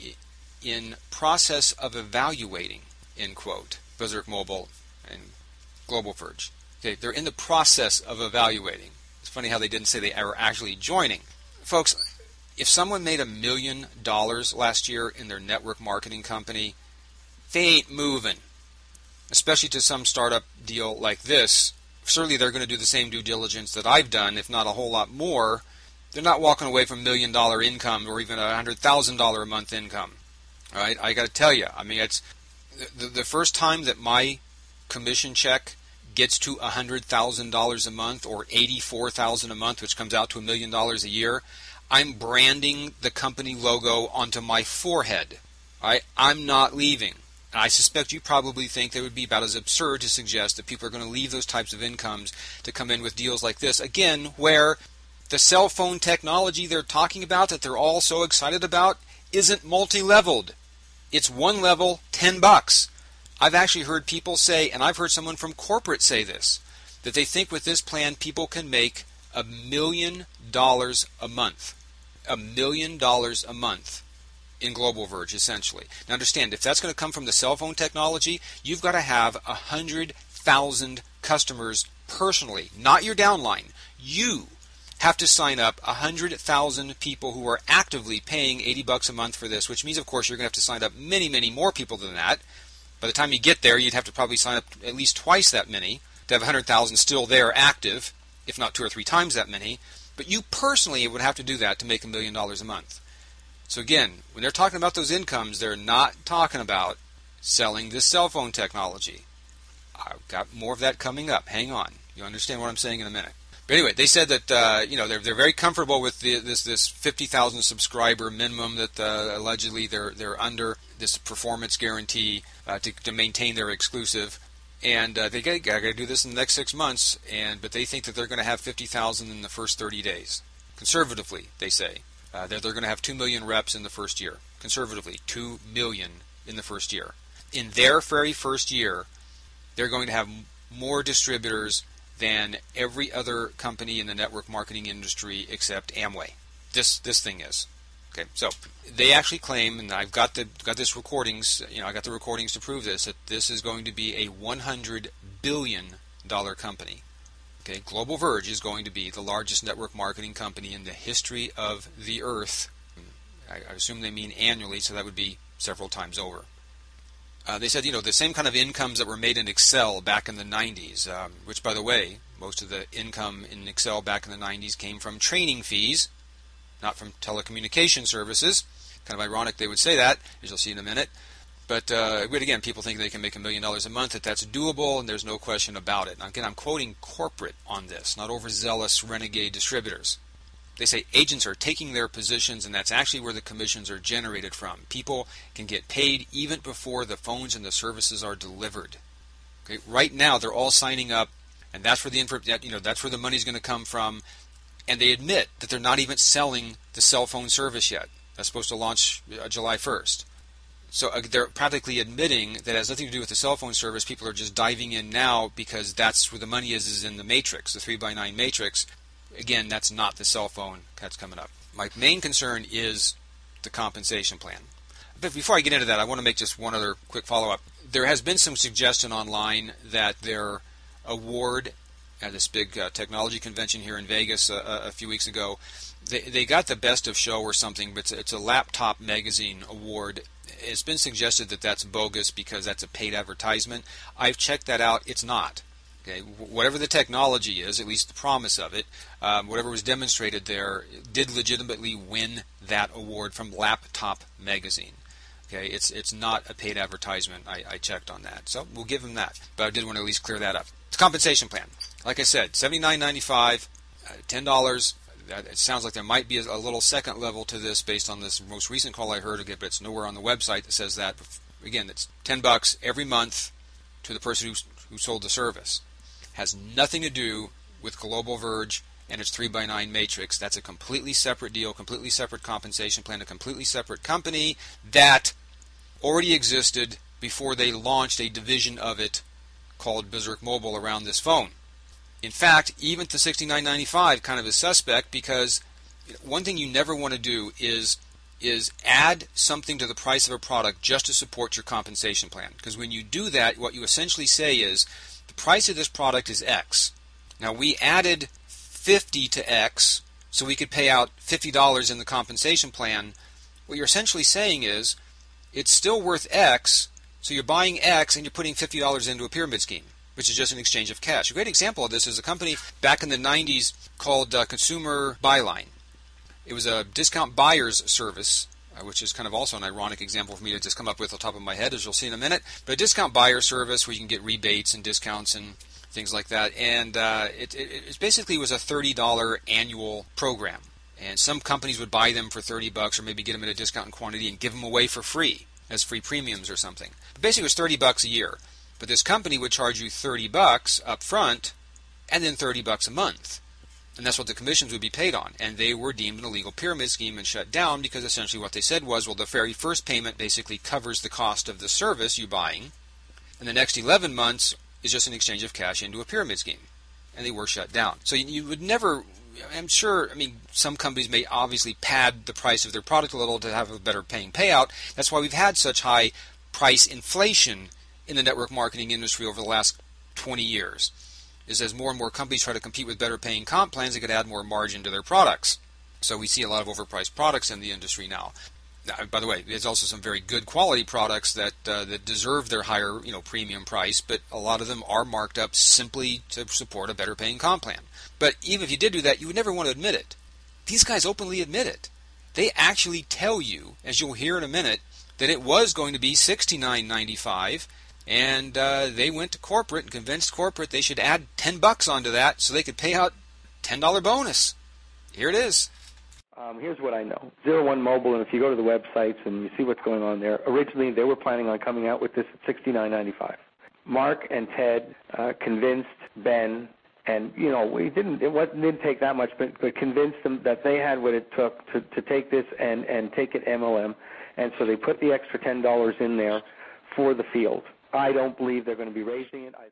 in process of evaluating, end quote, Berserk Mobile and Global Verge. Okay, they're in the process of evaluating. It's funny how they didn't say they are actually joining. Folks, if someone made a million dollars last year in their network marketing company, they ain't moving, especially to some startup deal like this. Certainly they're going to do the same due diligence that I've done, if not a whole lot more. They're not walking away from million dollar income or even a one hundred thousand dollars a month income. All right, I got to tell you, I mean, it's the, the first time that my commission check gets to one hundred thousand dollars a month or eighty-four thousand dollars a month, which comes out to a million dollars a year, I'm branding the company logo onto my forehead. All right, I'm not leaving. And I suspect you probably think that it would be about as absurd to suggest that people are going to leave those types of incomes to come in with deals like this. Again, where the cell phone technology they're talking about that they're all so excited about isn't multi-leveled. It's one level, ten bucks. I've actually heard people say, and I've heard someone from corporate say this, that they think with this plan people can make a million dollars a month. A million dollars a month in Global Verge, essentially. Now understand, if that's going to come from the cell phone technology, you've got to have one hundred thousand customers personally, not your downline. You have to sign up one hundred thousand people who are actively paying eighty bucks a month for this, which means, of course, you're going to have to sign up many, many more people than that. By the time you get there, you'd have to probably sign up at least twice that many to have one hundred thousand still there active, if not two or three times that many. But you personally would have to do that to make a million dollars a month. So again, when they're talking about those incomes, they're not talking about selling this cell phone technology. I've got more of that coming up. Hang on. You'll understand what I'm saying in a minute. But anyway, they said that uh, you know they're they're very comfortable with the, this this fifty thousand subscriber minimum that uh, allegedly they're they're under, this performance guarantee uh, to to maintain their exclusive, and uh, they got to do this in the next six months. And but they think that they're going to have fifty thousand in the first thirty days. Conservatively, they say uh, that they're going to have two million reps in the first year. Conservatively, two million in the first year. In their very first year, they're going to have more distributors than every other company in the network marketing industry except Amway. This this thing is. Okay, so they actually claim, and I've got the got this recordings, you know, I got the recordings to prove this, that this is going to be a one hundred billion dollars company. Okay, Global Verge is going to be the largest network marketing company in the history of the earth. I, I assume they mean annually, so that would be several times over. Uh, they said, you know, the same kind of incomes that were made in Excel back in the nineties, um, which, by the way, most of the income in Excel back in the nineties came from training fees, not from telecommunication services. Kind of ironic they would say that, as you'll see in a minute. But, uh, but again, people think they can make a million dollars a month, that that's doable, and there's no question about it. Now, again, I'm quoting corporate on this, not overzealous renegade distributors. They say agents are taking their positions, and that's actually where the commissions are generated from. People can get paid even before the phones and the services are delivered. Okay, right now they're all signing up, and that's where the info, you know, that's where the money's going to come from. And they admit that they're not even selling the cell phone service yet. That's supposed to launch uh, July first. So uh, they're practically admitting that it has nothing to do with the cell phone service. People are just diving in now because that's where the money is, is in the matrix, the three by nine matrix. Again, that's not the cell phone that's coming up. My main concern is the compensation plan. But before I get into that, I want to make just one other quick follow-up. There has been some suggestion online that their award at this big uh, technology convention here in Vegas uh, a few weeks ago, they, they got the best of show or something, but it's, it's a laptop magazine award. It's been suggested that that's bogus because that's a paid advertisement. I've checked that out. It's not. Okay, whatever the technology is, at least the promise of it, um, whatever was demonstrated there, did legitimately win that award from Laptop Magazine. Okay, it's it's not a paid advertisement. I, I checked on that, so we'll give them that. But I did want to at least clear that up. The compensation plan, like I said, seventy-nine ninety-five, uh, ten dollars. That, it sounds like there might be a, a little second level to this based on this most recent call I heard again, but it's nowhere on the website that says that. But again, it's ten bucks every month to the person who who sold the service. Has nothing to do with Global Verge and its three by nine matrix. That's a completely separate deal, completely separate compensation plan, a completely separate company that already existed before they launched a division of it called Berserk Mobile around this phone. In fact, even the sixty-nine ninety-five kind of is suspect because one thing you never want to do is is add something to the price of a product just to support your compensation plan. Because when you do that, what you essentially say is, the price of this product is X. Now we added fifty to X so we could pay out fifty dollars in the compensation plan. What you're essentially saying is it's still worth X, so you're buying X and you're putting fifty dollars into a pyramid scheme, which is just an exchange of cash. A great example of this is a company back in the nineties called uh, Consumer Buyline. It was a discount buyer's service uh, which is kind of also an ironic example for me to just come up with off the top of my head, as you'll see in a minute. But a discount buyer service where you can get rebates and discounts and things like that. And uh, it, it, it basically was a thirty dollars annual program. And some companies would buy them for thirty bucks, or maybe get them at a discount in quantity and give them away for free as free premiums or something. But basically, it was thirty bucks a year. But this company would charge you thirty bucks up front, and then thirty bucks a month. And that's what the commissions would be paid on. And they were deemed an illegal pyramid scheme and shut down, because essentially what they said was, well, the very first payment basically covers the cost of the service you're buying, and the next eleven months is just an exchange of cash into a pyramid scheme. And they were shut down. So you, you would never, I'm sure, I mean, some companies may obviously pad the price of their product a little to have a better paying payout. That's why we've had such high price inflation in the network marketing industry over the last twenty years. Is as more and more companies try to compete with better paying comp plans, they could add more margin to their products. So we see a lot of overpriced products in the industry now. Now, by the way, there's also some very good quality products that uh, that deserve their higher, you know, premium price, but a lot of them are marked up simply to support a better paying comp plan. But even if you did do that, you would never want to admit it. These guys openly admit it. They actually tell you, as you'll hear in a minute, that it was going to be sixty-nine ninety-five, and uh, they went to corporate and convinced corporate they should add ten bucks onto that so they could pay out ten dollars bonus. Here it is. Um, here's what I know. Zero One Mobile, and if you go to the websites and you see what's going on there, originally they were planning on coming out with this at sixty-nine ninety-five. Mark and Ted uh, convinced Ben, and you know, we didn't. It wasn't, didn't take that much, but, but convinced them that they had what it took to, to take this and, and take it M L M, and so they put the extra ten dollars in there for the field. I don't believe they're going to be raising it. I...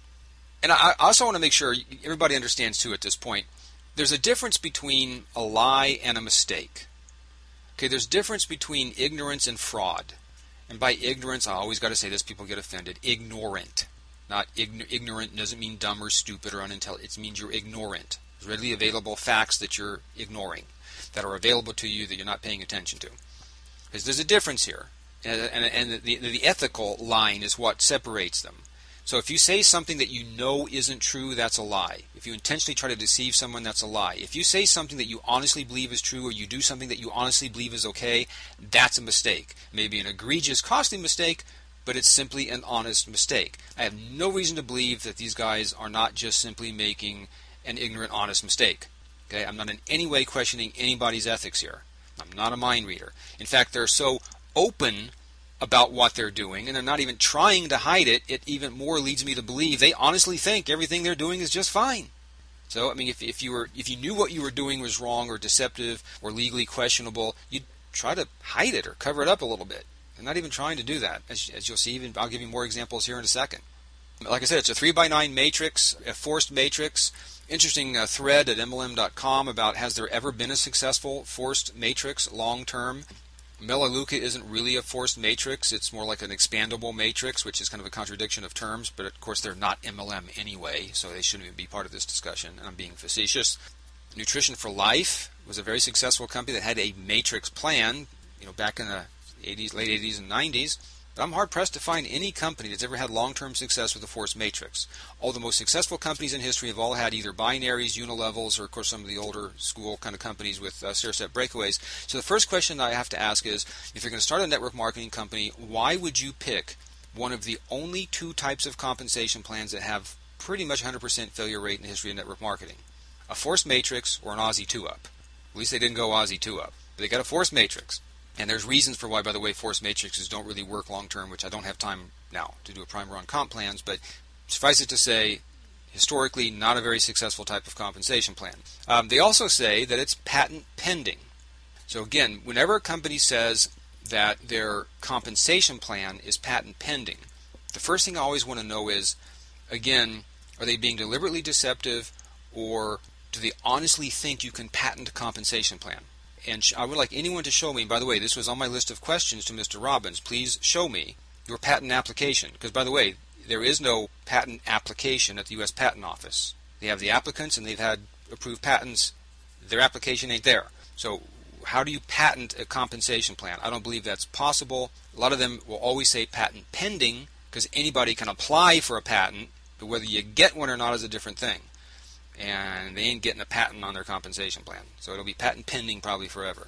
And I also want to make sure everybody understands, too, at this point, there's a difference between a lie and a mistake. Okay, there's a difference between ignorance and fraud. And by ignorance, I always got to say this, people get offended. Ignorant. Not ign- ignorant doesn't mean dumb or stupid or unintelligent. It means you're ignorant. There's readily available facts that you're ignoring, that are available to you that you're not paying attention to. Because there's a difference here. And, and, and the, the ethical line is what separates them. So if you say something that you know isn't true, that's a lie. If you intentionally try to deceive someone, that's a lie. If you say something that you honestly believe is true, or you do something that you honestly believe is okay, that's a mistake. Maybe an egregious, costly mistake, but it's simply an honest mistake. I have no reason to believe that these guys are not just simply making an ignorant, honest mistake. Okay, I'm not in any way questioning anybody's ethics here. I'm not a mind reader. In fact, they're so open about what they're doing, and they're not even trying to hide it, it even more leads me to believe they honestly think everything they're doing is just fine. So, I mean, if, if you were if you knew what you were doing was wrong or deceptive or legally questionable, you'd try to hide it or cover it up a little bit. They're not even trying to do that, as, as you'll see. Even I'll give you more examples here in a second. Like I said, it's a three by nine matrix, a forced matrix. Interesting uh, thread at M L M dot com about has there ever been a successful forced matrix long term. Melaleuca isn't really a forced matrix. It's more like an expandable matrix, which is kind of a contradiction of terms, but of course they're not M L M anyway, so they shouldn't even be part of this discussion, and I'm being facetious. Nutrition for Life was a very successful company that had a matrix plan, you know, back in the eighties, late eighties and nineties. But I'm hard-pressed to find any company that's ever had long-term success with a forced matrix. All the most successful companies in history have all had either binaries, unilevels, or, of course, some of the older school kind of companies with uh, stair-step breakaways. So the first question I have to ask is, if you're going to start a network marketing company, why would you pick one of the only two types of compensation plans that have pretty much one hundred percent failure rate in the history of network marketing? A forced matrix or an Aussie two-up. At least they didn't go Aussie two-up. But they got a forced matrix. And there's reasons for why, by the way, forced matrices don't really work long-term, which I don't have time now to do a primer on comp plans, but suffice it to say, historically, not a very successful type of compensation plan. Um, they also say that it's patent pending. So again, whenever a company says that their compensation plan is patent pending, the first thing I always want to know is, again, are they being deliberately deceptive, or do they honestly think you can patent a compensation plan? And I would like anyone to show me, by the way, this was on my list of questions to Mister Robbins, please show me your patent application. Because, by the way, there is no patent application at the U S Patent Office. They have the applicants and they've had approved patents. Their application ain't there. So how do you patent a compensation plan? I don't believe that's possible. A lot of them will always say patent pending because anybody can apply for a patent, but whether you get one or not is a different thing. And they ain't getting a patent on their compensation plan. So it'll be patent pending probably forever.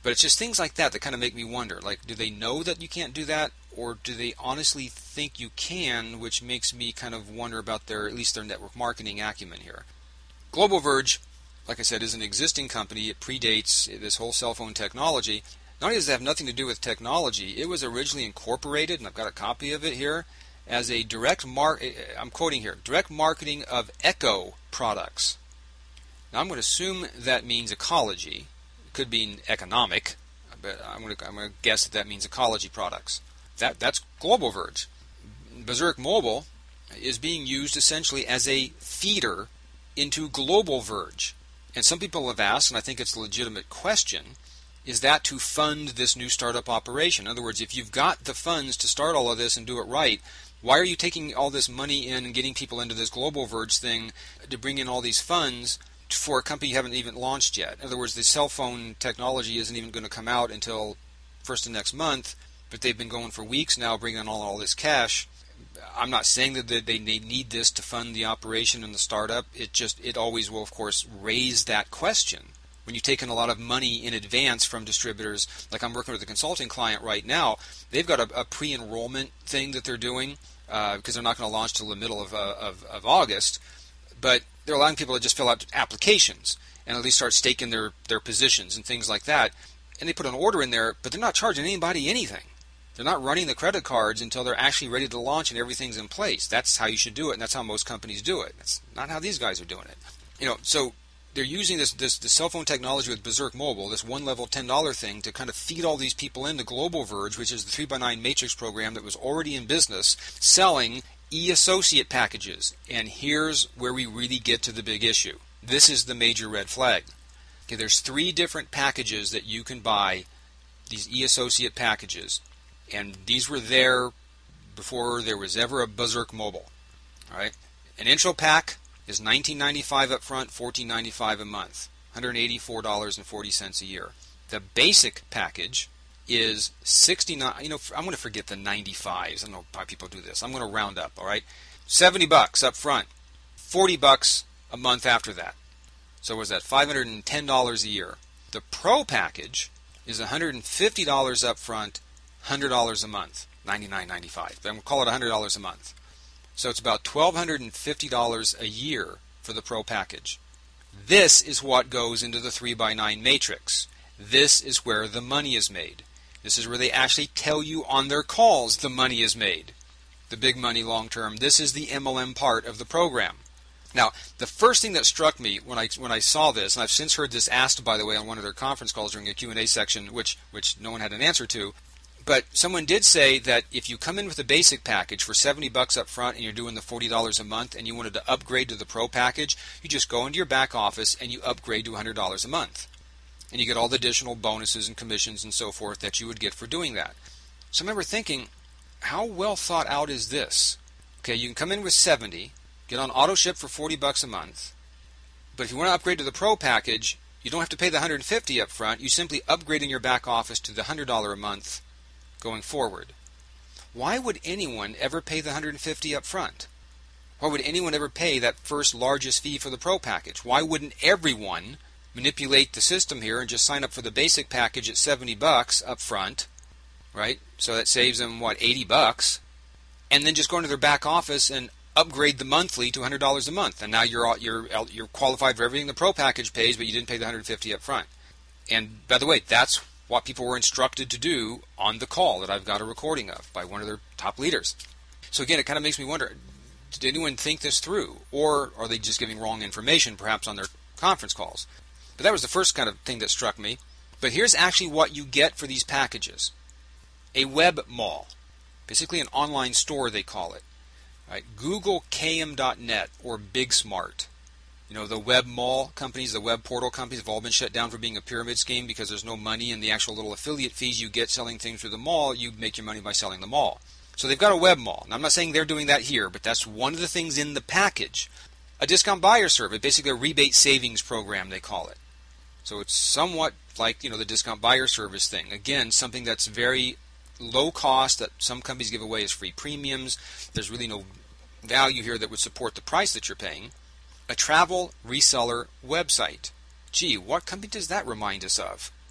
But it's just things like that that kind of make me wonder. Like, do they know that you can't do that, or do they honestly think you can, which makes me kind of wonder about their, at least their network marketing acumen here. Global Verge, like I said, is an existing company. It predates this whole cell phone technology. Not only does it have nothing to do with technology, it was originally incorporated, and I've got a copy of it here, as a direct mar- I'm quoting here, direct marketing of eco products. Now I'm going to assume that means ecology. It could mean economic, but I'm going to, I'm going to guess that that means ecology products. That That's Global Verge. Berserk Mobile is being used essentially as a feeder into Global Verge. And some people have asked, and I think it's a legitimate question, is that to fund this new startup operation? In other words, if you've got the funds to start all of this and do it right, why are you taking all this money in and getting people into this Global Verge thing to bring in all these funds for a company you haven't even launched yet? In other words, the cell phone technology isn't even going to come out until first of next month, but they've been going for weeks now bringing in all, all this cash. I'm not saying that they need this to fund the operation and the startup. It just, it always will, of course, raise that question. When you've taken a lot of money in advance from distributors, like I'm working with a consulting client right now, they've got a, a pre-enrollment thing that they're doing uh, because they're not going to launch till the middle of, uh, of, of August, but they're allowing people to just fill out applications and at least start staking their, their positions and things like that. And they put an order in there, but they're not charging anybody anything. They're not running the credit cards until they're actually ready to launch and everything's in place. That's how you should do it, and that's how most companies do it. That's not how these guys are doing it. You know, so they're using this, this, this cell phone technology with Berserk Mobile, this one-level ten dollars thing, to kind of feed all these people into Global Verge, which is the three by nine matrix program that was already in business, selling e-associate packages. And here's where we really get to the big issue. This is the major red flag. Okay, there's three different packages that you can buy, these e-associate packages. And these were there before there was ever a Berserk Mobile. All right, an intro pack is nineteen ninety-five up front, fourteen ninety-five a month, one hundred eighty-four dollars and forty cents a year. The basic package is sixty-nine. You know, I'm going to forget the ninety-fives. I don't know why people do this. I'm going to round up. All right, seventy bucks up front, forty bucks a month after that. So what was that? five hundred ten dollars a year. The Pro package is one hundred fifty dollars up front, one hundred dollars a month, ninety-nine ninety-five. I'm going to call it one hundred dollars a month. So it's about one thousand two hundred fifty dollars a year for the Pro package. This is what goes into the three by nine matrix. This is where the money is made. This is where they actually tell you on their calls the money is made. The big money long term. This is the M L M part of the program. Now, the first thing that struck me when I when I saw this, and I've since heard this asked, by the way, on one of their conference calls during a Q and A section, which which no one had an answer to, but someone did say that if you come in with a basic package for seventy bucks up front and you're doing the forty dollars a month and you wanted to upgrade to the Pro package, you just go into your back office and you upgrade to one hundred dollars a month. And you get all the additional bonuses and commissions and so forth that you would get for doing that. So I remember thinking, how well thought out is this? Okay, you can come in with seventy, get on auto ship for forty bucks a month, but if you want to upgrade to the Pro package, you don't have to pay the one hundred fifty up front. You simply upgrade in your back office to the one hundred dollars a month going forward. Why would anyone ever pay the one hundred fifty up front? Why would anyone ever pay that first largest fee for the Pro package? Why wouldn't everyone manipulate the system here and just sign up for the basic package at seventy bucks up front, right? So that saves them, what, eighty bucks, and then just go into their back office and upgrade the monthly to one hundred dollars a month, and now you're you're you're qualified for everything the Pro package pays, but you didn't pay the one hundred fifty up front. And by the way, that's what people were instructed to do on the call that I've got a recording of by one of their top leaders. So again, it kind of makes me wonder, did anyone think this through? Or are they just giving wrong information, perhaps on their conference calls? But that was the first kind of thing that struck me. But here's actually what you get for these packages. A web mall. Basically an online store, they call it. Right? Google K M dot net or BigSmart. You know, the web mall companies, the web portal companies have all been shut down for being a pyramid scheme because there's no money in the actual little affiliate fees you get selling things through the mall. You make your money by selling the mall. So they've got a web mall. Now, I'm not saying they're doing that here, but that's one of the things in the package. A discount buyer service, basically a rebate savings program, they call it. So it's somewhat like, you know, the discount buyer service thing. Again, something that's very low cost that some companies give away as free premiums. There's really no value here that would support the price that you're paying. A travel reseller website. Gee, what company does that remind us of?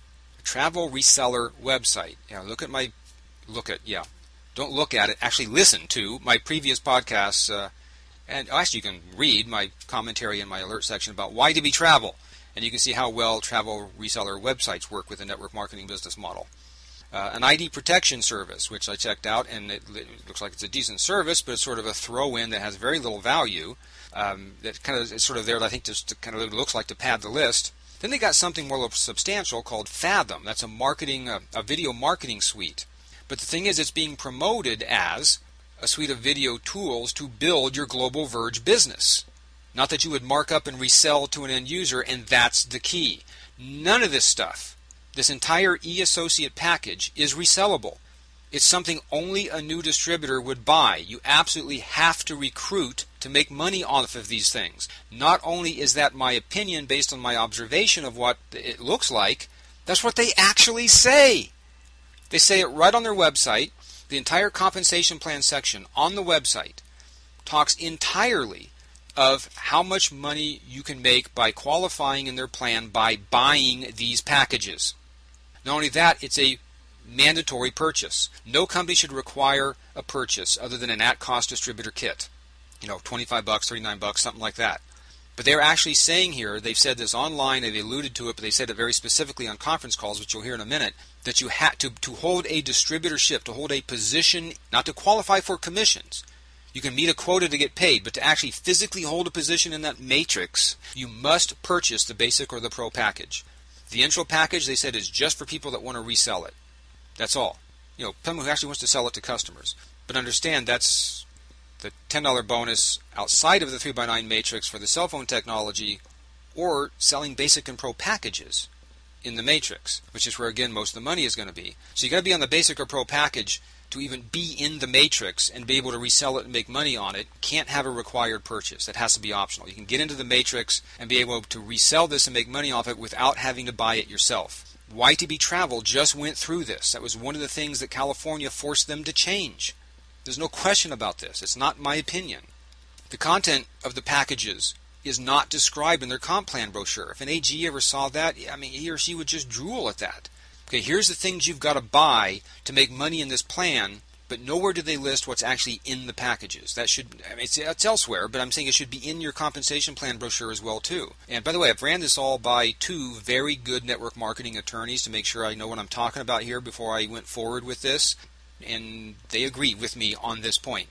travel reseller website. Yeah, look at my, look at, yeah. Don't look at it. Actually listen to my previous podcasts. Uh, and actually you can read my commentary in my alert section about Y two B Travel. And you can see how well travel reseller websites work with a network marketing business model. Uh, an I D protection service, which I checked out, and it, it looks like it's a decent service, but it's sort of a throw-in that has very little value. Um, that kind of is sort of there, I think, just to kind of looks like to pad the list. Then they got something more substantial called Fathom. That's a marketing, a, a video marketing suite. But the thing is, it's being promoted as a suite of video tools to build your Global Verge business. Not that you would mark up and resell to an end user, and that's the key. None of this stuff, this entire e-associate package, is resellable. It's something only a new distributor would buy. You absolutely have to recruit to make money off of these things. Not only is that my opinion based on my observation of what it looks like, that's what they actually say. They say it right on their website. The entire compensation plan section on the website talks entirely of how much money you can make by qualifying in their plan by buying these packages. Not only that, it's a mandatory purchase. No company should require a purchase other than an at-cost distributor kit. You know, twenty-five bucks, thirty-nine bucks, something like that. But they're actually saying here, they've said this online, they've alluded to it, but they said it very specifically on conference calls, which you'll hear in a minute, that you had to, to hold a distributorship, to hold a position, not to qualify for commissions. You can meet a quota to get paid, but to actually physically hold a position in that matrix, you must purchase the basic or the pro package. The intro package, they said, is just for people that want to resell it. That's all. You know, someone who actually wants to sell it to customers. But understand that's the ten dollar bonus outside of the three by nine matrix for the cell phone technology, or selling basic and pro packages in the matrix, which is where, again, most of the money is going to be. So you got to be on the basic or pro package to even be in the matrix and be able to resell it and make money on it. Can't have a required purchase. That has to be optional. You can get into the matrix and be able to resell this and make money off it without having to buy it yourself. Y two B Travel just went through this. That was one of the things that California forced them to change. There's no question about this. It's not my opinion. The content of the packages is not described in their comp plan brochure. If an A G ever saw that, I mean, he or she would just drool at that. Okay, here's the things you've got to buy to make money in this plan, but nowhere do they list what's actually in the packages. That should, I mean, it's, it's elsewhere, but I'm saying it should be in your compensation plan brochure as well, too. And by the way, I've ran this all by two very good network marketing attorneys to make sure I know what I'm talking about here before I went forward with this, and they agree with me on this point.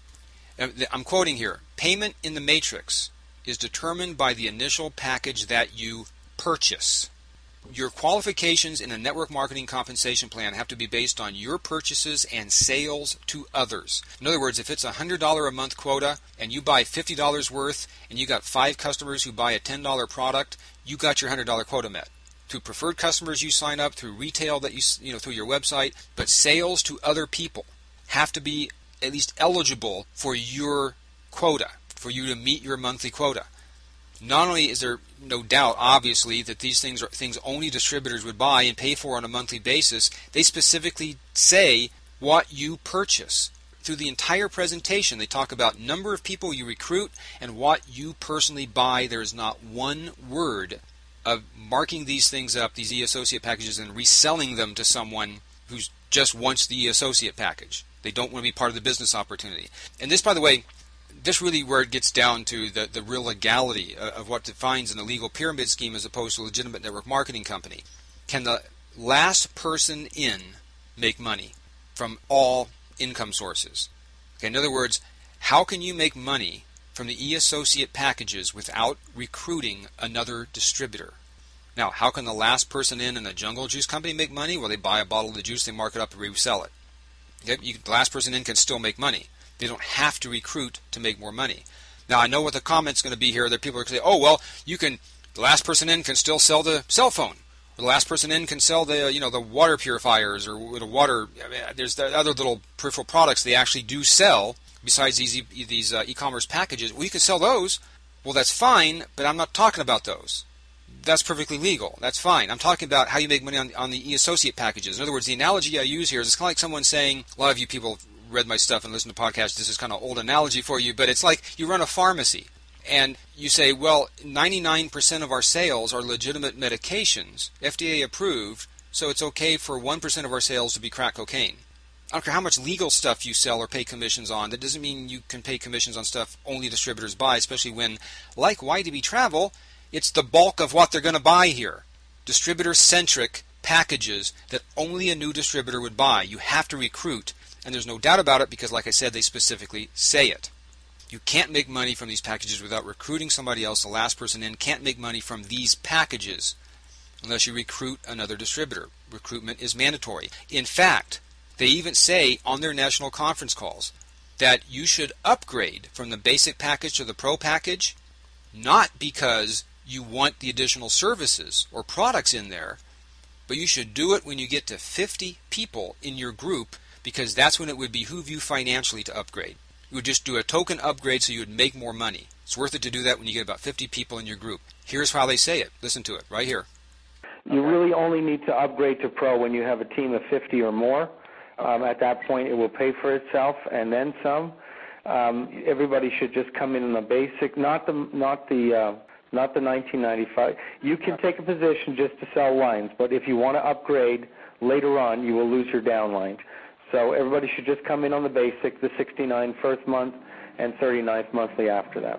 I'm quoting here, payment in the matrix is determined by the initial package that you purchase. Your qualifications in a network marketing compensation plan have to be based on your purchases and sales to others. In other words, if it's a one hundred dollars a month quota and you buy fifty dollars worth and you got five customers who buy a ten dollar product, you got your one hundred dollar quota met. Through preferred customers you sign up, through retail that you, you know, through your website, but sales to other people have to be at least eligible for your quota, for you to meet your monthly quota. Not only is there no doubt, obviously, that these things are things only distributors would buy and pay for on a monthly basis, they specifically say what you purchase. Through the entire presentation, they talk about number of people you recruit and what you personally buy. There is not one word of marking these things up, these e-associate packages, and reselling them to someone who just wants the e-associate package. They don't want to be part of the business opportunity. And this, by the way, this really where it gets down to the, the real legality of what defines an illegal pyramid scheme as opposed to a legitimate network marketing company. Can the last person in make money from all income sources? Okay, in other words, how can you make money from the e-associate packages without recruiting another distributor? Now, how can the last person in in a jungle juice company make money? Well, they buy a bottle of the juice, they mark it up, and resell it. Okay, you, the last person in can still make money. They don't have to recruit to make more money. Now, I know what the comment's going to be here. That people are going to say, oh, well, you can, the last person in can still sell the cell phone. Or the last person in can sell the, you know, the water purifiers or the water. I mean, there's the other little peripheral products they actually do sell besides these e- these uh, e-commerce packages. Well, you can sell those. Well, that's fine, but I'm not talking about those. That's perfectly legal. That's fine. I'm talking about how you make money on, on the e-associate packages. In other words, the analogy I use here is it's kind of like someone saying, a lot of you people read my stuff and listen to podcasts, this is kind of old analogy for you, but it's like you run a pharmacy and you say, well, ninety-nine percent of our sales are legitimate medications, F D A approved, so it's okay for one percent of our sales to be crack cocaine. I don't care how much legal stuff you sell or pay commissions on. That doesn't mean you can pay commissions on stuff only distributors buy, especially when, like Y D B Travel, it's the bulk of what they're going to buy here. Distributor-centric packages that only a new distributor would buy. You have to recruit, and there's no doubt about it because, like I said, they specifically say it. You can't make money from these packages without recruiting somebody else. The last person in can't make money from these packages unless you recruit another distributor. Recruitment is mandatory. In fact, they even say on their national conference calls that you should upgrade from the basic package to the pro package, not because you want the additional services or products in there, but you should do it when you get to fifty people in your group, because that's when it would behoove you financially to upgrade. You would just do a token upgrade so you would make more money. It's worth it to do that when you get about fifty people in your group. Here's how they say it. Listen to it right here. You really only need to upgrade to pro when you have a team of fifty or more. Um, at that point, it will pay for itself and then some. Um, everybody should just come in on the basic, not the not the uh, not the nineteen ninety-five. You can take a position just to sell lines, but if you want to upgrade later on, you will lose your downline. So everybody should just come in on the basic, the sixty-nine first month and thirty-ninth monthly after that.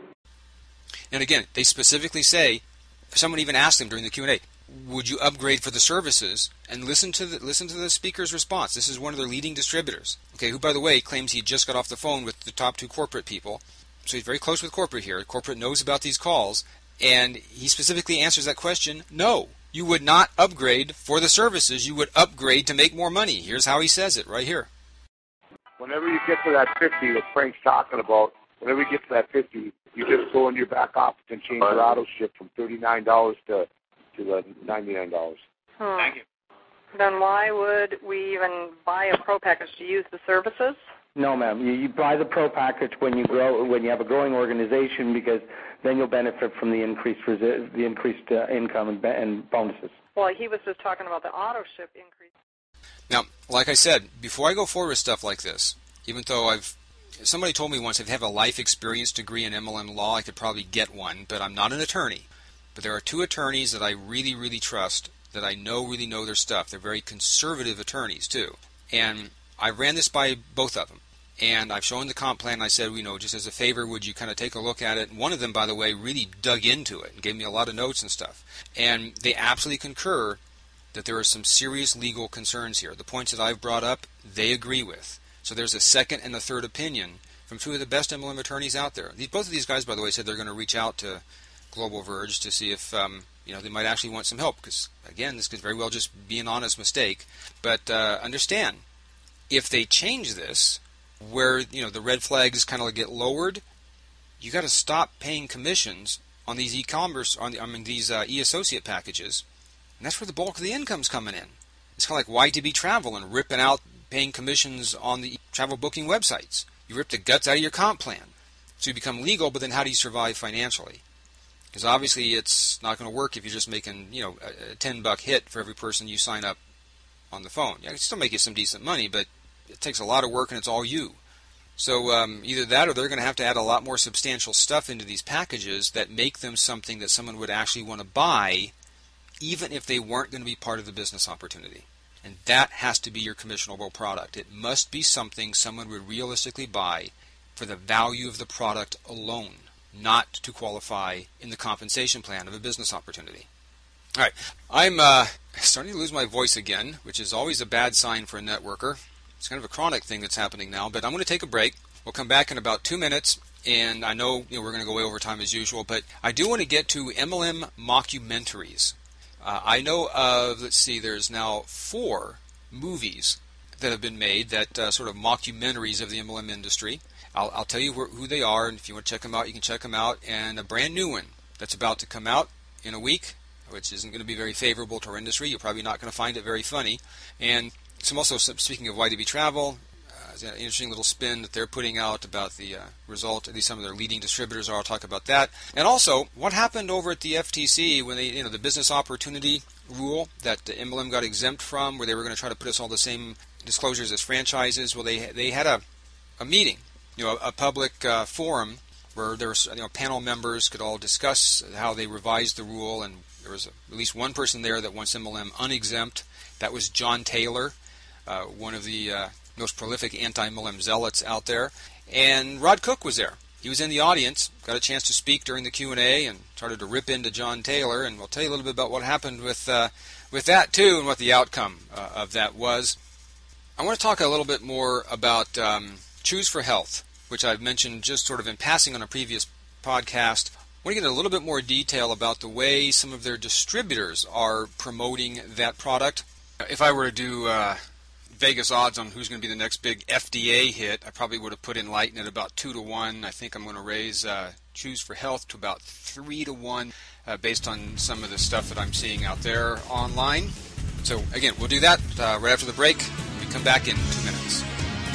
And again, they specifically say, someone even asked them during the Q and A, would you upgrade for the services? And listen to the listen to the speaker's response. This is one of their leading distributors, okay, who, by the way, claims he just got off the phone with the top two corporate people. So he's very close with corporate here. Corporate knows about these calls, and he specifically answers that question, no. You would not upgrade for the services. You would upgrade to make more money. Here's how he says it right here. Whenever you get to that fifty that Frank's talking about, whenever you get to that fifty, you just go in your back office and change your auto ship from thirty-nine dollars to to uh, ninety-nine dollars. Hmm. Thank you. Then why would we even buy a pro package to use the services? No, ma'am. You, you buy the pro package when you grow, when you have a growing organization, because then you'll benefit from the increased resi- the increased uh, income and, and bonuses. Well, he was just talking about the auto ship increase. Now, like I said, before I go forward with stuff like this, even though I've somebody told me once if I have a life experience degree in M L M law, I could probably get one, but I'm not an attorney. But there are two attorneys that I really, really trust, that I know really know their stuff. They're very conservative attorneys, too. And I ran this by both of them. And I've shown the comp plan, and I said, you know, just as a favor, would you kind of take a look at it? And one of them, by the way, really dug into it and gave me a lot of notes and stuff. And they absolutely concur that there are some serious legal concerns here. The points that I've brought up, they agree with. So there's a second and a third opinion from two of the best M L M attorneys out there. These, both of these guys, by the way, said they're going to reach out to Global Verge to see if um, you know they might actually want some help, because again, this could very well just be an honest mistake. But uh, understand, if they change this, where you know the red flags kind of get lowered, you got to stop paying commissions on these e-commerce, on the, I mean these uh, e-associate packages, and that's where the bulk of the income's coming in. It's kind of like Y D B Travel and ripping out paying commissions on the travel booking websites. You rip the guts out of your comp plan, so you become legal. But then, how do you survive financially? Because obviously it's not going to work if you're just making, you know, a ten buck hit for every person you sign up on the phone. Yeah, it can still make you some decent money, but it takes a lot of work and it's all you. So um, either that or they're going to have to add a lot more substantial stuff into these packages that make them something that someone would actually want to buy, even if they weren't going to be part of the business opportunity. And that has to be your commissionable product. It must be something someone would realistically buy for the value of the product alone, not to qualify in the compensation plan of a business opportunity. All right, I'm uh, starting to lose my voice again, which is always a bad sign for a networker. It's kind of a chronic thing that's happening now, but I'm going to take a break. We'll come back in about two minutes, and I know, you know we're going to go way over time as usual, but I do want to get to M L M mockumentaries. Uh, I know of, let's see, there's now four movies that have been made that uh, sort of mockumentaries of the M L M industry. I'll, I'll tell you wh- who they are, and if you want to check them out, you can check them out. And a brand new one that's about to come out in a week, which isn't going to be very favorable to our industry. You're probably not going to find it very funny. And some also, speaking of Y D B Travel, uh, an interesting little spin that they're putting out about the uh, result. At least some of their leading distributors are. I'll talk about that. And also, what happened over at the F T C when they, you know, the business opportunity rule that the M L M got exempt from, where they were going to try to put us all the same disclosures as franchises. Well, they they had a a meeting. You know, a, a public uh, forum where there was, you know, panel members could all discuss how they revised the rule, and there was at least one person there that wants M L M unexempt. That was John Taylor, uh, one of the uh, most prolific anti-M L M zealots out there. And Rod Cook was there. He was in the audience, got a chance to speak during the Q and A, and started to rip into John Taylor, and we'll tell you a little bit about what happened with uh, with that, too, and what the outcome uh, of that was. I want to talk a little bit more about um, Choose for Health, which I've mentioned just sort of in passing on a previous podcast. I want to get a little bit more detail about the way some of their distributors are promoting that product. If I were to do uh, Vegas odds on who's going to be the next big F D A hit, I probably would have put Enlighten at about two to one. I think I'm going to raise uh, Choose for Health to about three to one, uh, based on some of the stuff that I'm seeing out there online. So again, we'll do that uh, right after the break. We come back in two minutes.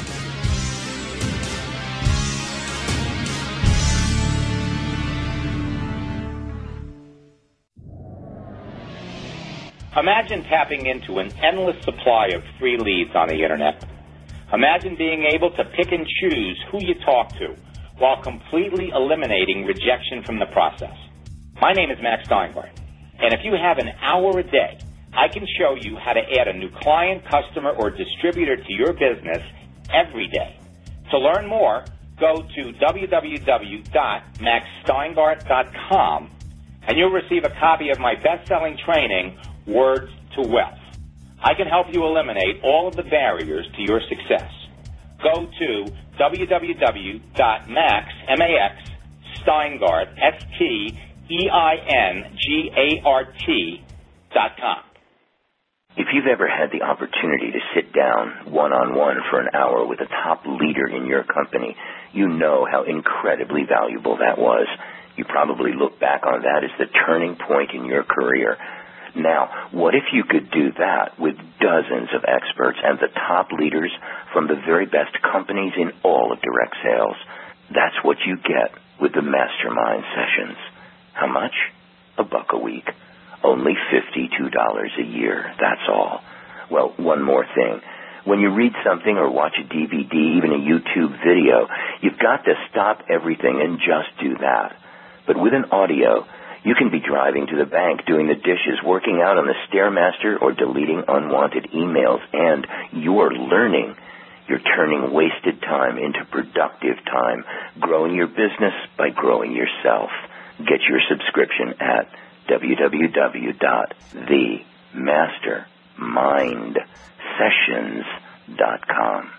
Imagine tapping into an endless supply of free leads on the internet. Imagine being able to pick and choose who you talk to while completely eliminating rejection from the process. My name is Max Steingart, and if you have an hour a day, I can show you how to add a new client, customer, or distributor to your business every day. To learn more, go to w w w dot max steingart dot com, and you'll receive a copy of my best-selling training, Words to Wealth. I can help you eliminate all of the barriers to your success. Go to w w w dot max steingart, S T E I N G A R T dot com. If you've ever had the opportunity to sit down one-on-one for an hour with a top leader in your company, you know how incredibly valuable that was. You probably look back on that as the turning point in your career. Now, what if you could do that with dozens of experts and the top leaders from the very best companies in all of direct sales? That's what you get with the Mastermind Sessions. How much? A buck a week. Only fifty-two dollars a year, that's all. Well, one more thing. When you read something or watch a D V D, even a YouTube video, you've got to stop everything and just do that. But with an audio, you can be driving to the bank, doing the dishes, working out on the Stairmaster, or deleting unwanted emails, and you're learning. You're turning wasted time into productive time, growing your business by growing yourself. Get your subscription at w w w dot the mastermind sessions dot com.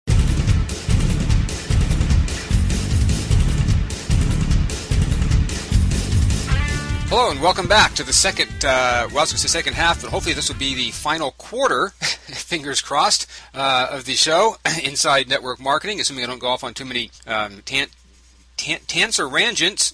Hello and welcome back to the second, uh, well, I was going to say second half, but hopefully this will be the final quarter, fingers crossed, uh, of the show, Inside Network Marketing, assuming I don't go off on too many um, tan- tan- tants or rangents,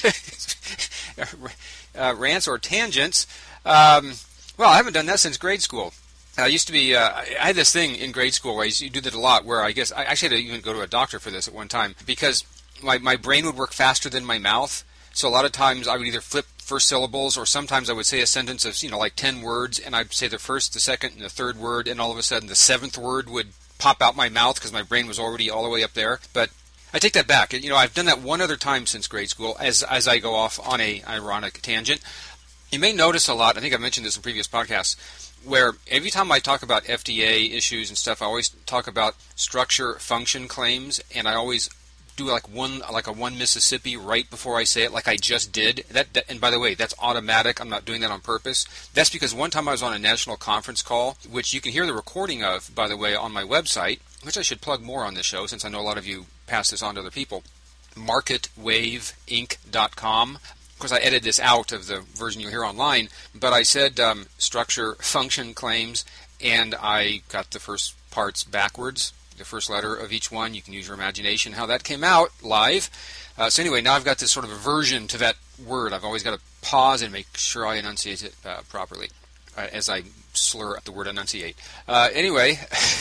uh, rants or tangents. Um, well, I haven't done that since grade school. I used to be, uh, I had this thing in grade school where I used to do that a lot, where I guess I actually had to even go to a doctor for this at one time, because my, my brain would work faster than my mouth. So a lot of times I would either flip first syllables, or sometimes I would say a sentence of, you know, like ten words, and I'd say the first, the second, and the third word, and all of a sudden the seventh word would pop out my mouth because my brain was already all the way up there. But I take that back. You know, I've done that one other time since grade school, as as I go off on a ironic tangent. You may notice a lot, I think I've mentioned this in previous podcasts, where every time I talk about F D A issues and stuff, I always talk about structure function claims, and I always do like one like a one Mississippi right before I say it, like I just did. That, that and by the way, that's automatic. I'm not doing that on purpose. That's because one time I was on a national conference call, which you can hear the recording of, by the way, on my website, which I should plug more on this show since I know a lot of you pass this on to other people. market wave inc dot com. Of course, I edited this out of the version you hear online, but I said um, structure function claims, and I got the first parts backwards. The first letter of each one. You can use your imagination how that came out live. Uh, so anyway, now I've got this sort of aversion to that word. I've always got to pause and make sure I enunciate it uh, properly uh, as I slur the word enunciate. Uh, anyway,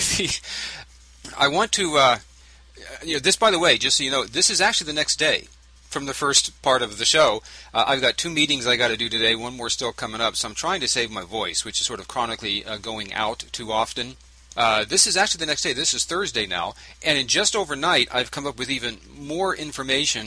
I want to, uh, you know, this, by the way, just so you know, this is actually the next day from the first part of the show. Uh, I've got two meetings I got to do today. One more still coming up. So I'm trying to save my voice, which is sort of chronically uh, going out too often. Uh, this is actually the next day. This is Thursday now, and in just overnight, I've come up with even more information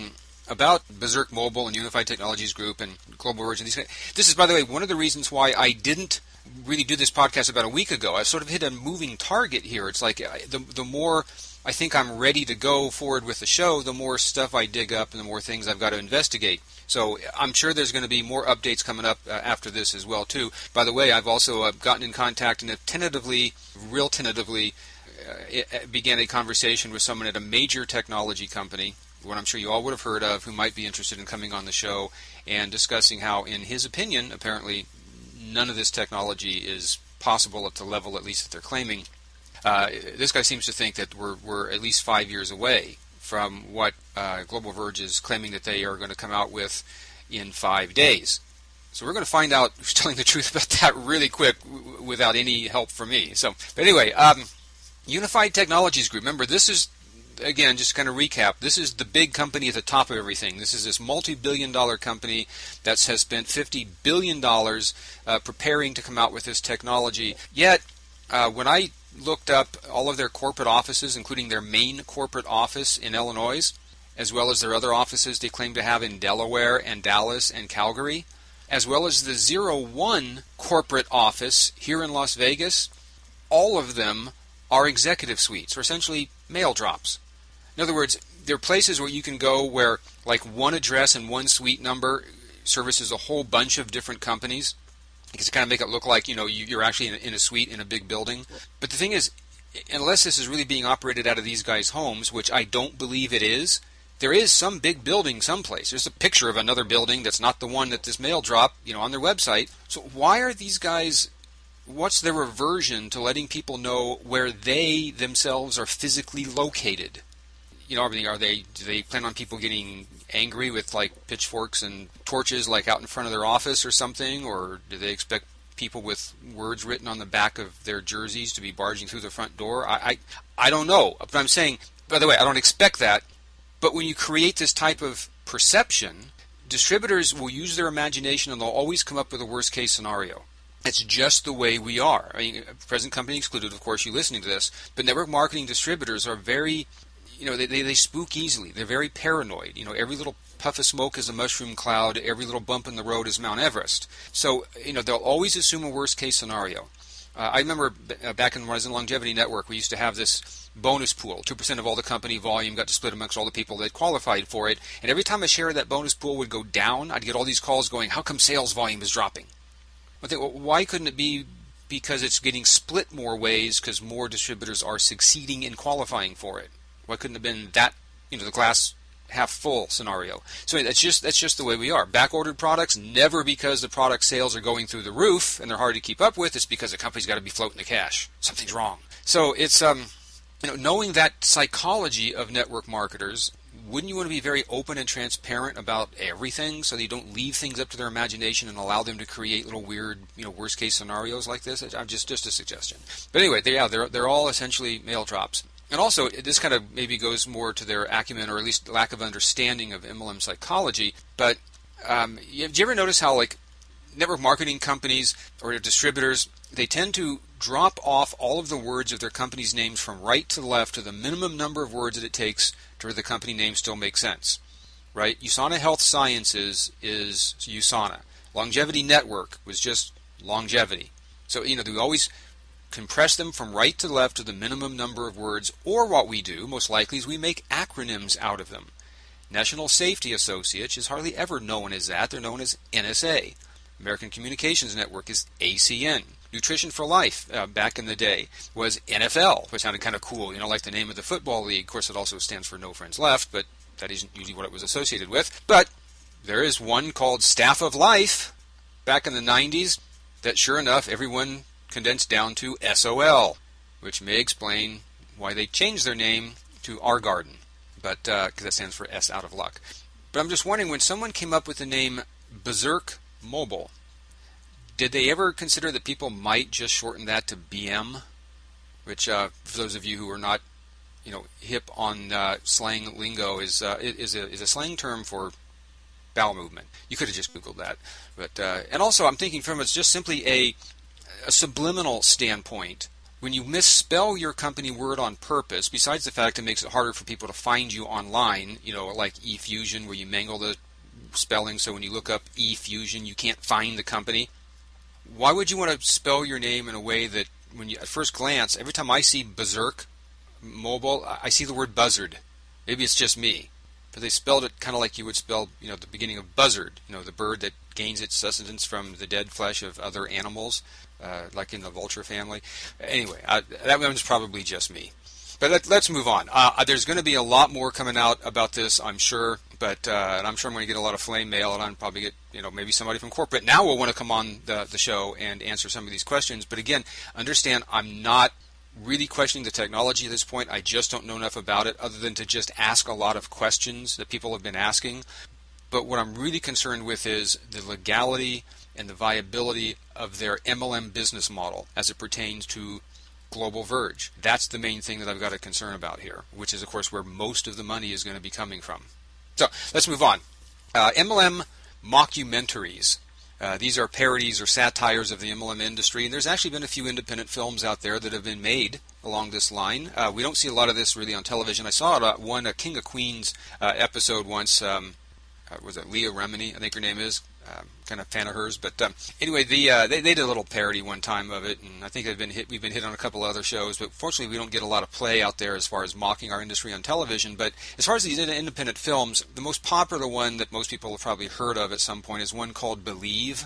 about Berserk Mobile and Unified Technologies Group and Global Virgin. This is, by the way, one of the reasons why I didn't really do this podcast about a week ago. I sort of hit a moving target here. It's like the the more I think I'm ready to go forward with the show, the more stuff I dig up and the more things I've got to investigate. So I'm sure there's going to be more updates coming up uh, after this as well, too. By the way, I've also uh, gotten in contact and have tentatively, real tentatively, uh, began a conversation with someone at a major technology company, one I'm sure you all would have heard of, who might be interested in coming on the show and discussing how, in his opinion, apparently none of this technology is possible at the level, at least, that they're claiming. Uh, this guy seems to think that we're, we're at least five years away from what uh, Global Verge is claiming that they are going to come out with in five days. So we're going to find out who's telling the truth about that really quick w- without any help from me. So, but anyway, um, Unified Technologies Group. Remember, this is, again, just kind of recap, this is the big company at the top of everything. This is this multi-billion dollar company that has spent fifty billion dollars uh, preparing to come out with this technology. Yet, uh, when I looked up all of their corporate offices, including their main corporate office in Illinois, as well as their other offices they claim to have in Delaware and Dallas and Calgary, as well as the Zero One corporate office here in Las Vegas, all of them are executive suites, or essentially mail drops. In other words, there are places where you can go where like one address and one suite number services a whole bunch of different companies, because to kind of make it look like, you know, you're actually in a, in a suite in a big building. But the thing is, unless this is really being operated out of these guys' homes, which I don't believe it is, there is some big building someplace. There's a picture of another building that's not the one that this mail drop, you know, on their website. So why are these guys, what's their aversion to letting people know where they themselves are physically located? You know, are they, do they plan on people getting angry with like pitchforks and torches like out in front of their office or something, or do they expect people with words written on the back of their jerseys to be barging through the front door? I, I, I don't know. But I'm saying, by the way, I don't expect that. But when you create this type of perception, distributors will use their imagination and they'll always come up with a worst case scenario. It's just the way we are. I mean, present company excluded, of course, you listening to this, but network marketing distributors are very, you know, they, they, they spook easily. They're very paranoid. You know, every little puff of smoke is a mushroom cloud. Every little bump in the road is Mount Everest. So, you know, they'll always assume a worst-case scenario. Uh, I remember b- uh, back in, when I was in Longevity Network, we used to have this bonus pool. two percent of all the company volume got to split amongst all the people that qualified for it. And every time a share of that bonus pool would go down, I'd get all these calls going, how come sales volume is dropping? I think, well, why couldn't it be because it's getting split more ways because more distributors are succeeding in qualifying for it? Why couldn't it have been that, you know, the glass half full scenario? So that's just that's just the way we are. Back-ordered products, never because the product sales are going through the roof and they're hard to keep up with. It's because the company's got to be floating the cash. Something's wrong. So it's, um, you know, knowing that psychology of network marketers, wouldn't you want to be very open and transparent about everything so that you don't leave things up to their imagination and allow them to create little weird, you know, worst-case scenarios like this? I'm just just a suggestion. But anyway, they, yeah, they're they're all essentially mail drops. And also, this kind of maybe goes more to their acumen or at least lack of understanding of M L M psychology. But um, did you ever notice how, like, network marketing companies or distributors, they tend to drop off all of the words of their company's names from right to left to the minimum number of words that it takes to where the company name still makes sense, right? USANA Health Sciences is USANA. Longevity Network was just longevity. So, you know, they always compress them from right to left to the minimum number of words, or what we do, most likely, is we make acronyms out of them. National Safety Associates is hardly ever known as that. They're known as N S A. American Communications Network is A C N. Nutrition for Life, uh, back in the day, was N F L, which sounded kind of cool, you know, like the name of the football league. Of course, it also stands for No Friends Left, but that isn't usually what it was associated with. But there is one called Staff of Life back in the nineties that, sure enough, everyone condensed down to S O L, which may explain why they changed their name to Our Garden, but because uh, that stands for S out of luck. But I'm just wondering, when someone came up with the name Berserk Mobile, did they ever consider that people might just shorten that to B M, which, uh, for those of you who are not, you know, hip on uh, slang lingo, is uh, is a is a slang term for bowel movement. You could have just Googled that, but uh, and also I'm thinking from it's just simply a a subliminal standpoint, when you misspell your company word on purpose, besides the fact it makes it harder for people to find you online, you know, like eFusion, where you mangle the spelling, so when you look up eFusion, you can't find the company. Why would you want to spell your name in a way that, when you at first glance, every time I see Berserk Mobile, I see the word buzzard. Maybe it's just me, but they spelled it kind of like you would spell, you know, the beginning of buzzard, you know, the bird that gains its sustenance from the dead flesh of other animals, uh, like in the vulture family. Anyway, I, that one's probably just me. But let, let's move on. Uh, there's going to be a lot more coming out about this, I'm sure. But uh, and I'm sure I'm going to get a lot of flame mail, and I'll probably get, you know, maybe somebody from corporate now will want to come on the, the show and answer some of these questions. But again, understand, I'm not really questioning the technology at this point. I just don't know enough about it, other than to just ask a lot of questions that people have been asking. But what I'm really concerned with is the legality and the viability of their M L M business model as it pertains to Global Verge. That's the main thing that I've got a concern about here, which is, of course, where most of the money is going to be coming from. So let's move on. Uh, M L M mockumentaries. Uh, these are parodies or satires of the M L M industry, and there's actually been a few independent films out there that have been made along this line. Uh, we don't see a lot of this really on television. I saw it, uh, one a King of Queens uh, episode once. Um, uh, was it Leah Remini? I think her name is. Um, kind of fan of hers, but um, anyway, the uh, they, they did a little parody one time of it, and I think they've been hit. We've been hit on a couple other shows, but fortunately, we don't get a lot of play out there as far as mocking our industry on television. But as far as these independent films, the most popular one that most people have probably heard of at some point is one called Believe,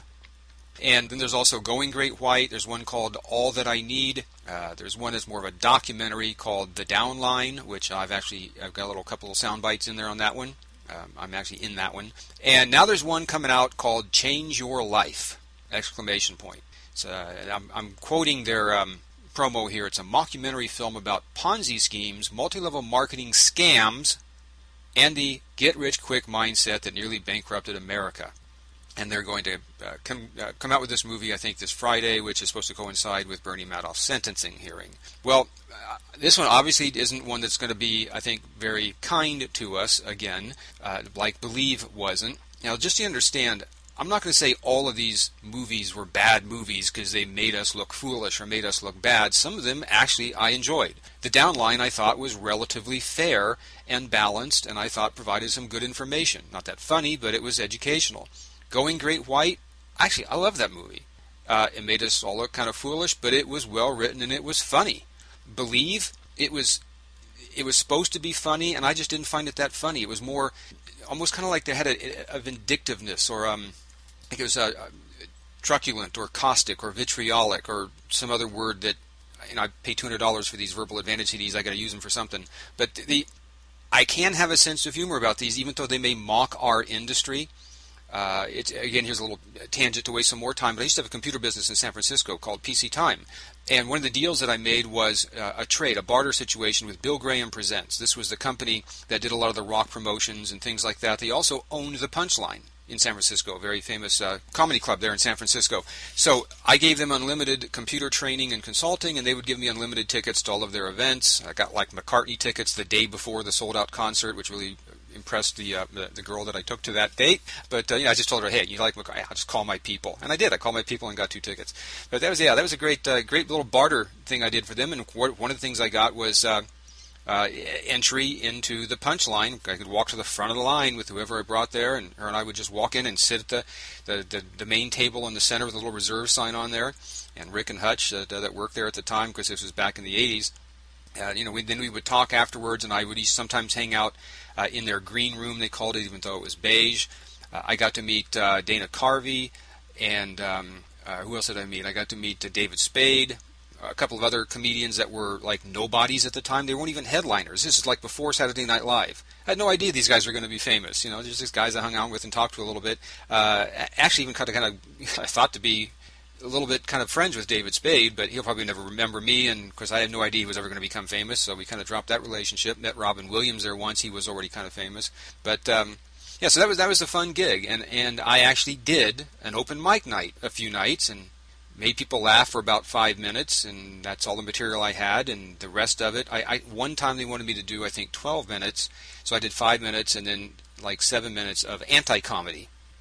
and then there's also Going Great White. There's one called All That I Need. Uh, there's one that's more of a documentary called The Downline, which I've actually I've got a little couple of sound bites in there on that one. Um, I'm actually in that one. And now there's one coming out called Change Your Life! Exclamation point. So, uh, I'm, I'm quoting their um, promo here. It's a mockumentary film about Ponzi schemes, multi-level marketing scams, and the get-rich-quick mindset that nearly bankrupted America. And they're going to uh, come, uh, come out with this movie, I think, this Friday, which is supposed to coincide with Bernie Madoff's sentencing hearing. Well, uh, this one obviously isn't one that's going to be, I think, very kind to us, again, uh, like Believe wasn't. Now, just to understand, I'm not going to say all of these movies were bad movies because they made us look foolish or made us look bad. Some of them, actually, I enjoyed. The Downline, I thought, was relatively fair and balanced, and I thought provided some good information. Not that funny, but it was educational. Going Great White, actually, I love that movie. Uh, it made us all look kind of foolish, but it was well written and it was funny. Believe, it was it was supposed to be funny, and I just didn't find it that funny. It was more, almost kind of like they had a, a vindictiveness, or um, I think it was uh, truculent, or caustic, or vitriolic, or some other word that, you know, I pay two hundred dollars for these Verbal Advantage C Ds. I got to use them for something. But the I can have a sense of humor about these, even though they may mock our industry. Uh, it's, again, here's a little tangent to waste some more time, but I used to have a computer business in San Francisco called P C Time. And one of the deals that I made was uh, a trade, a barter situation with Bill Graham Presents. This was the company that did a lot of the rock promotions and things like that. They also owned the Punchline in San Francisco, a very famous uh, comedy club there in San Francisco. So I gave them unlimited computer training and consulting, and they would give me unlimited tickets to all of their events. I got like McCartney tickets the day before the sold-out concert, which really impressed the, uh, the the girl that I took to that date. But uh, you know, I just told her, hey, you like McCartney? I'll just call my people, and I did. I called my people and got two tickets. But that was yeah, that was a great uh, great little barter thing I did for them. And one of the things I got was uh, uh, entry into the Punchline. I could walk to the front of the line with whoever I brought there, and her and I would just walk in and sit at the the, the, the main table in the center with a little reserve sign on there. And Rick and Hutch uh, that worked there at the time, because this was back in the eighties. Uh, you know, we, then we would talk afterwards, and I would sometimes hang out uh, in their green room, they called it, even though it was beige. Uh, I got to meet uh, Dana Carvey, and um, uh, who else did I meet? I got to meet uh, David Spade, a couple of other comedians that were like nobodies at the time. They weren't even headliners. This is like before Saturday Night Live. I had no idea these guys were going to be famous. You know, there's just guys I hung out with and talked to a little bit. Uh, actually, even kind of, kind of, I thought to be a little bit kind of friends with David Spade, but he'll probably never remember me, and of course I had no idea he was ever going to become famous, so we kind of dropped that relationship. Met Robin Williams there once. He was already kind of famous. But um, yeah, so that was that was a fun gig, and, and I actually did an open mic night a few nights and made people laugh for about five minutes, and that's all the material I had, and the rest of it, I, I one time they wanted me to do, I think, twelve minutes, so I did five minutes and then like seven minutes of anti-comedy.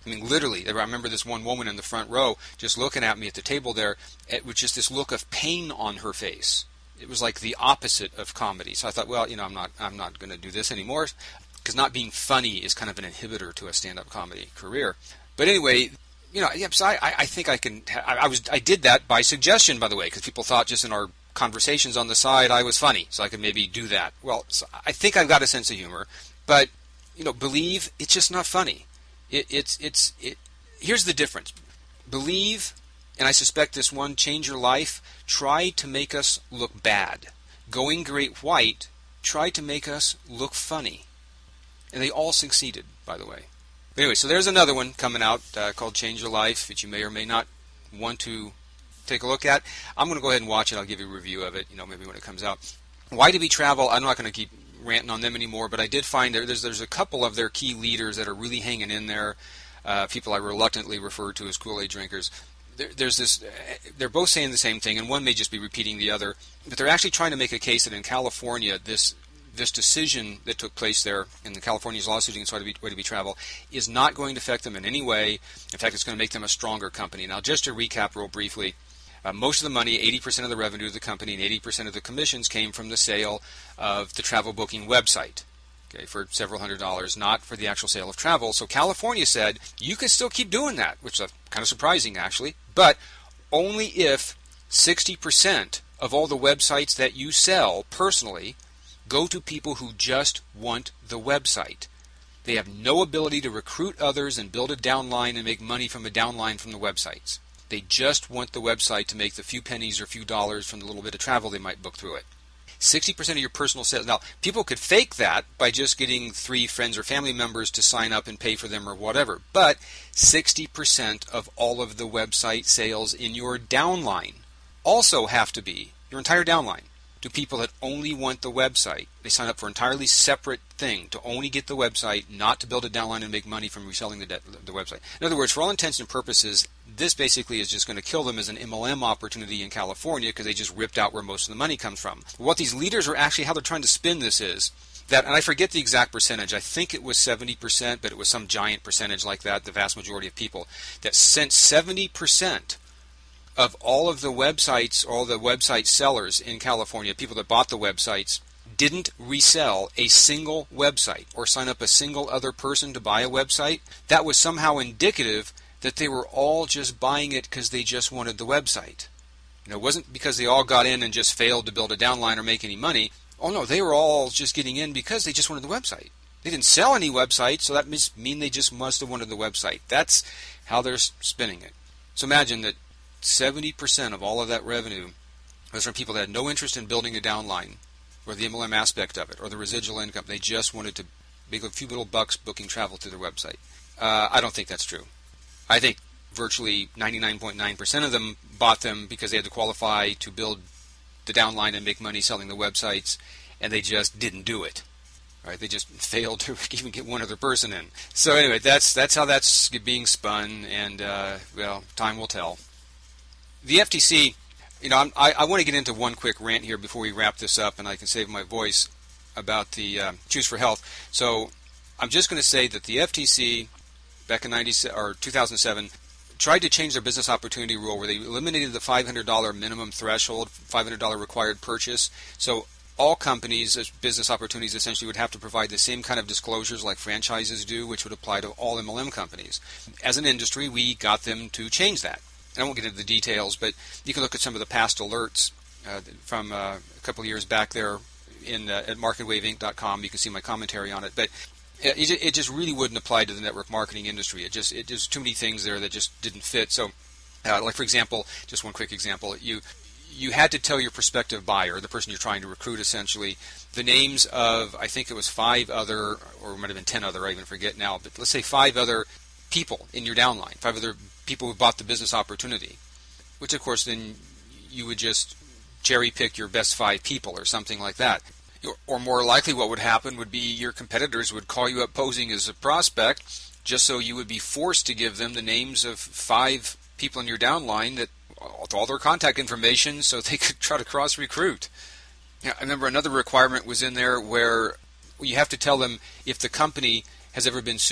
I mean, literally, I remember this one woman in the front row just looking at me at the table there with just this look of pain on her face. It was like the opposite of comedy. So I thought, well, you know, I'm not, I'm not going to do this anymore, because not being funny is kind of an inhibitor to a stand-up comedy career. But anyway, you know, yeah, so I, I think I can. I, I was, I did that by suggestion, by the way, because people thought just in our conversations on the side I was funny, so I could maybe do that. Well, so I think I've got a sense of humor, but you know, Believe, it's just not funny. It, it's it's it. Here's the difference. Believe, and I suspect this one, Change Your Life, tried to make us look bad. Going Great White tried to make us look funny. And they all succeeded, by the way. But anyway, so there's another one coming out uh, called Change Your Life that you may or may not want to take a look at. I'm going to go ahead and watch it. I'll give you a review of it, you know, maybe when it comes out. Y two B Travel, I'm not going to keep ranting on them anymore, but I did find there, there's there's a couple of their key leaders that are really hanging in there, uh, people I reluctantly refer to as Kool-Aid drinkers. There, there's this, they're both saying the same thing, and one may just be repeating the other, but they're actually trying to make a case that in California, this this decision that took place there in the California's lawsuit against Y two B Travel is not going to affect them in any way. In fact, it's going to make them a stronger company. Now, just to recap real briefly, Uh, most of the money, eighty percent of the revenue of the company and eighty percent of the commissions came from the sale of the travel booking website, okay, for several hundred dollars, not for the actual sale of travel. So California said, you can still keep doing that, which is kind of surprising, actually, but only if sixty percent of all the websites that you sell personally go to people who just want the website. They have no ability to recruit others and build a downline and make money from a downline from the websites. They just want the website to make the few pennies or few dollars from the little bit of travel they might book through it. sixty percent of your personal sales. Now, people could fake that by just getting three friends or family members to sign up and pay for them or whatever. But sixty percent of all of the website sales in your downline also have to be, your entire downline, to people that only want the website. They sign up for an entirely separate thing to only get the website, not to build a downline and make money from reselling the, de- the website. In other words, for all intents and purposes, this basically is just going to kill them as an M L M opportunity in California because they just ripped out where most of the money comes from. What these leaders are actually, how they're trying to spin this is that, and I forget the exact percentage, I think it was seventy percent, but it was some giant percentage like that, the vast majority of people, that since seventy percent of all of the websites, all the website sellers in California, people that bought the websites, didn't resell a single website or sign up a single other person to buy a website, that was somehow indicative that they were all just buying it because they just wanted the website. You know, it wasn't because they all got in and just failed to build a downline or make any money. Oh no, they were all just getting in because they just wanted the website. They didn't sell any websites, so that must mean they just must have wanted the website. That's how they're spinning it. So imagine that seventy percent of all of that revenue was from people that had no interest in building a downline or the M L M aspect of it or the residual income. They just wanted to make a few little bucks booking travel through their website. Uh, I don't think that's true. I think virtually ninety-nine point nine percent of them bought them because they had to qualify to build the downline and make money selling the websites, and they just didn't do it. Right? They just failed to even get one other person in. So anyway, that's that's how that's being spun, and uh, well, time will tell. The F T C, you know, I'm, I, I want to get into one quick rant here before we wrap this up, and I can save my voice about the uh, Choose for Health. So I'm just going to say that the F T C back in ninety or two thousand seven tried to change their business opportunity rule where they eliminated the five hundred dollars minimum threshold, five hundred dollars required purchase. So all companies, business opportunities, essentially would have to provide the same kind of disclosures like franchises do, which would apply to all M L M companies. As an industry, we got them to change that. And I won't get into the details, but you can look at some of the past alerts uh, from uh, a couple of years back there in uh, at market wave inc dot com. You can see my commentary on it. But it, it just really wouldn't apply to the network marketing industry. It just it, there's too many things there that just didn't fit. So, uh, like for example, just one quick example, you you had to tell your prospective buyer, the person you're trying to recruit, essentially, the names of, I think it was five other, or it might have been ten other, I even forget now, but let's say five other people in your downline, five other people who bought the business opportunity, which of course then you would just cherry pick your best five people or something like that. Or more likely what would happen would be your competitors would call you up posing as a prospect just so you would be forced to give them the names of five people in your downline that all their contact information so they could try to cross-recruit. Yeah, I remember another requirement was in there where you have to tell them if the company has ever been sued.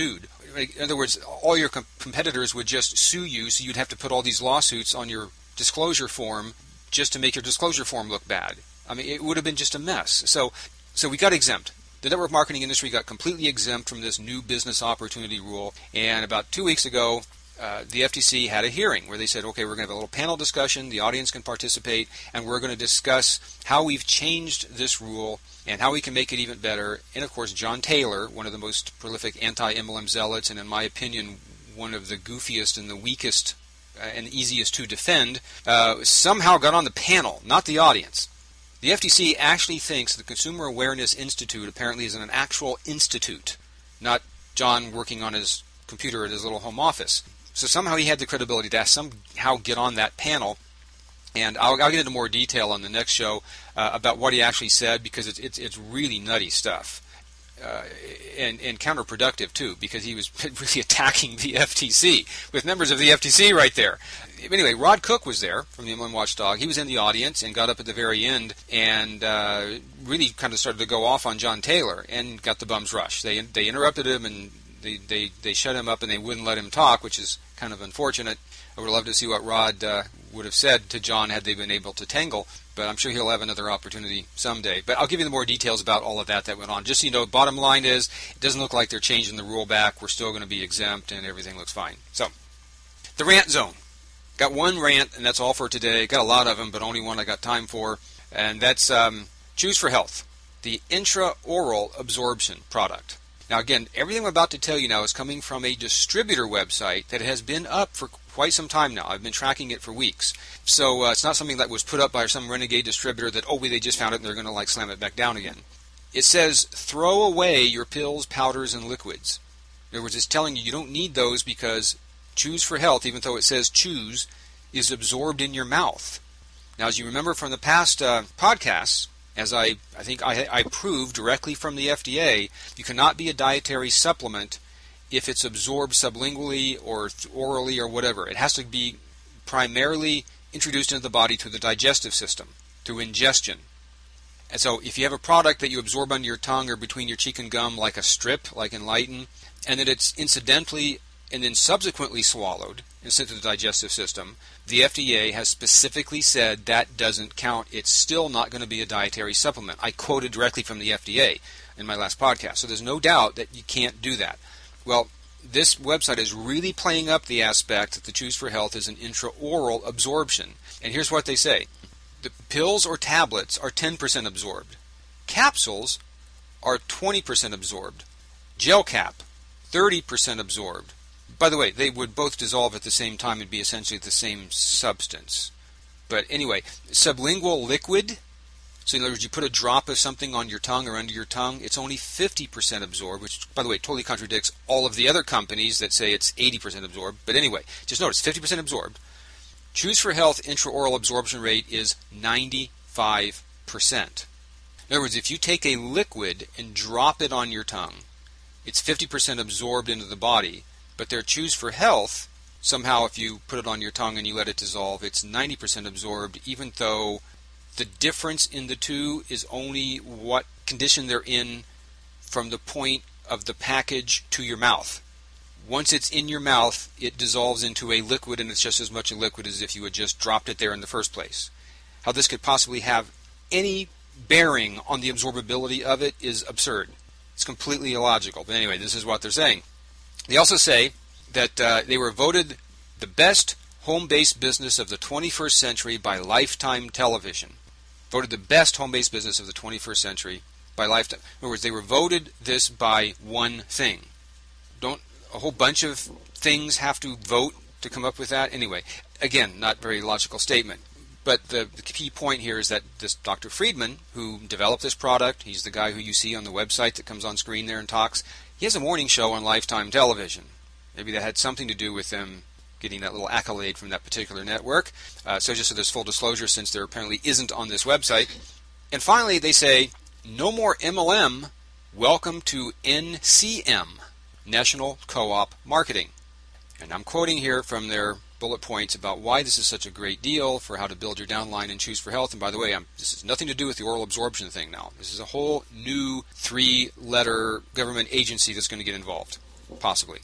In other words, all your com- competitors would just sue you, so you'd have to put all these lawsuits on your disclosure form just to make your disclosure form look bad. I mean, it would have been just a mess. So, so we got exempt. The network marketing industry got completely exempt from this new business opportunity rule. And about two weeks ago, uh, the F T C had a hearing where they said, okay, we're going to have a little panel discussion. The audience can participate, and we're going to discuss how we've changed this rule and how we can make it even better. And, of course, John Taylor, one of the most prolific anti-M L M zealots, and in my opinion, one of the goofiest and the weakest uh, and easiest to defend, uh, somehow got on the panel, not the audience. The F T C actually thinks the Consumer Awareness Institute apparently is an actual institute, not John working on his computer at his little home office. So somehow he had the credibility to somehow get on that panel. And I'll, I'll get into more detail on the next show uh, about what he actually said, because it's it's, it's really nutty stuff. Uh, and, and counterproductive, too, because he was really attacking the F T C with members of the F T C right there. Anyway, Rod Cook was there from the M L M Watchdog. He was in the audience and got up at the very end and uh, really kind of started to go off on John Taylor and got the bum's rush. They they interrupted him and they, they, they shut him up and they wouldn't let him talk, which is kind of unfortunate. I would love to see what Rod uh, would have said to John had they been able to tangle, but I'm sure he'll have another opportunity someday. But I'll give you the more details about all of that that went on. Just so you know, bottom line is, it doesn't look like they're changing the rule back. We're still going to be exempt, and everything looks fine. So, the rant zone. Got one rant, and that's all for today. Got a lot of them, but only one I got time for, and that's um, Choose for Health, the intraoral absorption product. Now, again, everything I'm about to tell you now is coming from a distributor website that has been up for quite some time now. I've been tracking it for weeks. So uh, it's not something that was put up by some renegade distributor that, oh, they just found it and they're going to like slam it back down again. It says, throw away your pills, powders, and liquids. In other words, it's telling you you don't need those because Choose for Health, even though it says choose, is absorbed in your mouth. Now, as you remember from the past uh, podcasts, as I, I think I, I proved directly from the F D A, you cannot be a dietary supplement if it's absorbed sublingually or orally or whatever. It has to be primarily introduced into the body through the digestive system, through ingestion. And so if you have a product that you absorb under your tongue or between your cheek and gum like a strip, like Enlighten, and that it's incidentally and then subsequently swallowed and sent to the digestive system, the F D A has specifically said that doesn't count. It's still not going to be a dietary supplement. I quoted directly from the F D A in my last podcast. So there's no doubt that you can't do that. Well, this website is really playing up the aspect that the Choose for Health is an intraoral absorption. And here's what they say. The pills or tablets are ten percent absorbed. Capsules are twenty percent absorbed. Gel cap, thirty percent absorbed. By the way, they would both dissolve at the same time and be essentially the same substance. But anyway, sublingual liquid, so in other words, you put a drop of something on your tongue or under your tongue, it's only fifty percent absorbed, which, by the way, totally contradicts all of the other companies that say it's eighty percent absorbed. But anyway, just notice, fifty percent absorbed. Choose for Health intraoral absorption rate is ninety-five percent. In other words, if you take a liquid and drop it on your tongue, it's fifty percent absorbed into the body. But their Choose for Health, somehow if you put it on your tongue and you let it dissolve, it's ninety percent absorbed, even though the difference in the two is only what condition they're in from the point of the package to your mouth. Once it's in your mouth, it dissolves into a liquid, and it's just as much a liquid as if you had just dropped it there in the first place. How this could possibly have any bearing on the absorbability of it is absurd. It's completely illogical. But anyway, this is what they're saying. They also say that uh, they were voted the best home-based business of the twenty-first century by Lifetime Television. Voted the best home-based business of the twenty-first century by Lifetime. In other words, they were voted this by one thing. Don't a whole bunch of things have to vote to come up with that? Anyway, again, not very logical statement. But the, the key point here is that this Doctor Friedman, who developed this product, he's the guy who you see on the website that comes on screen there and talks, he has a morning show on Lifetime Television. Maybe that had something to do with them getting that little accolade from that particular network. Uh, so just so there's full disclosure, since there apparently isn't on this website. And finally, they say, no more M L M, welcome to N C M, National Co-op Marketing. And I'm quoting here from their bullet points about why this is such a great deal for how to build your downline and Choose for Health. And by the way, I'm, this has nothing to do with the oral absorption thing now. This is a whole new three-letter government agency that's going to get involved, possibly.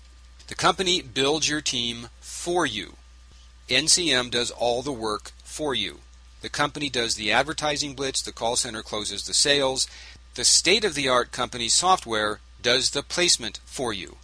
The company builds your team for you. N C M does all the work for you. The company does the advertising blitz, the call center closes the sales. The state-of-the-art company software does the placement for you.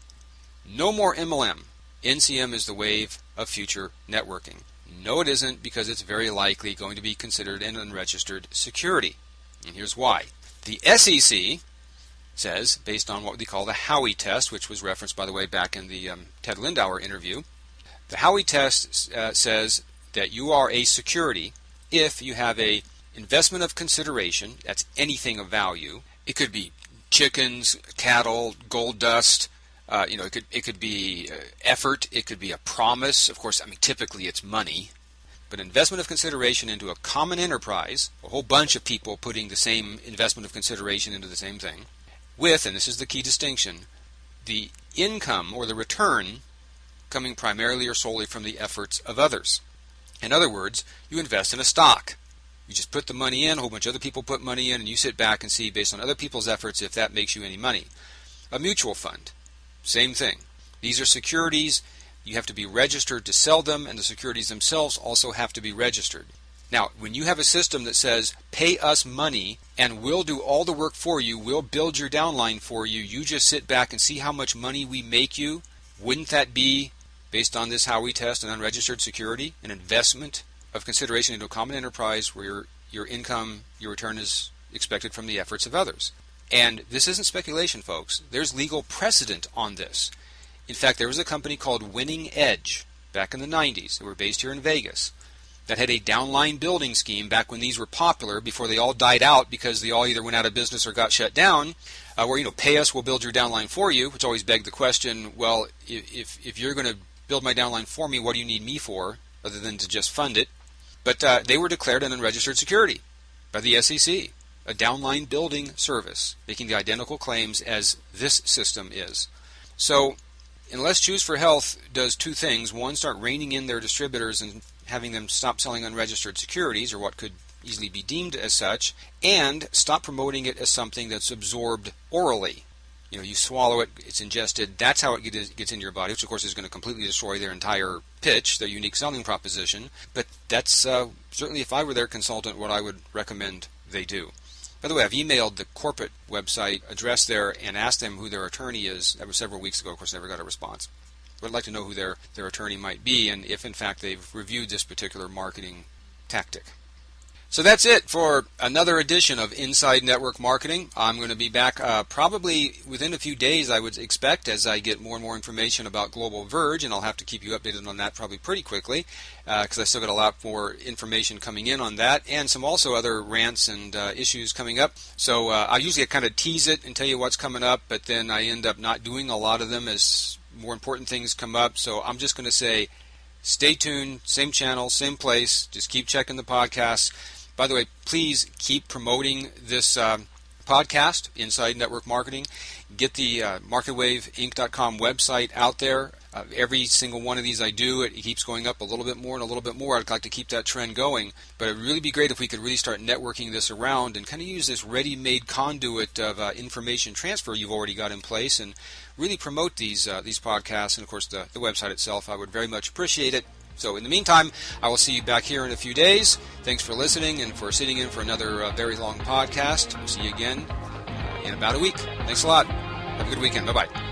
No more M L M. N C M is the wave of future networking. No, it isn't, because it's very likely going to be considered an unregistered security. And here's why. The S E C says, based on what they call the Howey test, which was referenced, by the way, back in the um, Ted Lindauer interview, the Howey test uh, says that you are a security if you have a investment of consideration, that's anything of value. It could be chickens, cattle, gold dust. Uh, you know, it could it could be uh, effort. It could be a promise. Of course, I mean, typically it's money. But investment of consideration into a common enterprise, a whole bunch of people putting the same investment of consideration into the same thing, with, and this is the key distinction, the income or the return coming primarily or solely from the efforts of others. In other words, you invest in a stock. You just put the money in, a whole bunch of other people put money in, and you sit back and see, based on other people's efforts, if that makes you any money. A mutual fund, same thing. These are securities. You have to be registered to sell them, and the securities themselves also have to be registered. Now, when you have a system that says, pay us money, and we'll do all the work for you, we'll build your downline for you, you just sit back and see how much money we make you, wouldn't that be, based on this Howey test, an unregistered security, an investment of consideration into a common enterprise where your, your income, your return is expected from the efforts of others? And this isn't speculation, folks. There's legal precedent on this. In fact, there was a company called Winning Edge back in the nineties. They were based here in Vegas, that had a downline building scheme back when these were popular, before they all died out because they all either went out of business or got shut down, uh, where, you know, pay us, we'll build your downline for you, which always begged the question, well, if, if you're going to build my downline for me, what do you need me for, other than to just fund it? But uh, they were declared an unregistered security by the S E C, a downline building service, making the identical claims as this system is. So, unless Choose for Health does two things: one, start reining in their distributors and having them stop selling unregistered securities, or what could easily be deemed as such, and stop promoting it as something that's absorbed orally. You know, you swallow it, it's ingested, that's how it gets into your body, which of course is going to completely destroy their entire pitch, their unique selling proposition. But that's uh, certainly, if I were their consultant, what I would recommend they do. By the way, I've emailed the corporate website address there and asked them who their attorney is. That was several weeks ago. Of course, never got a response. But I'd like to know who their, their attorney might be, and if in fact they've reviewed this particular marketing tactic. So that's it for another edition of Inside Network Marketing. I'm going to be back uh, probably within a few days, I would expect, as I get more and more information about Global Verge, and I'll have to keep you updated on that probably pretty quickly, because uh, I still got a lot more information coming in on that, and some also other rants and uh, issues coming up. So uh, I usually kind of tease it and tell you what's coming up, but then I end up not doing a lot of them as more important things come up. So I'm just going to say, stay tuned, same channel, same place. Just keep checking the podcast. By the way, please keep promoting this um, podcast, Inside Network Marketing. Get the uh, market wave inc dot com website out there. Uh, every single one of these I do, it keeps going up a little bit more and a little bit more. I'd like to keep that trend going. But it would really be great if we could really start networking this around and kind of use this ready-made conduit of uh, information transfer you've already got in place, and really promote these uh, these podcasts, and of course the, the website itself. I would very much appreciate it. So in the meantime, I will see you back here in a few days. Thanks for listening and for sitting in for another uh, very long podcast. We'll see you again uh, in about a week. Thanks a lot. Have a good weekend. Bye-bye.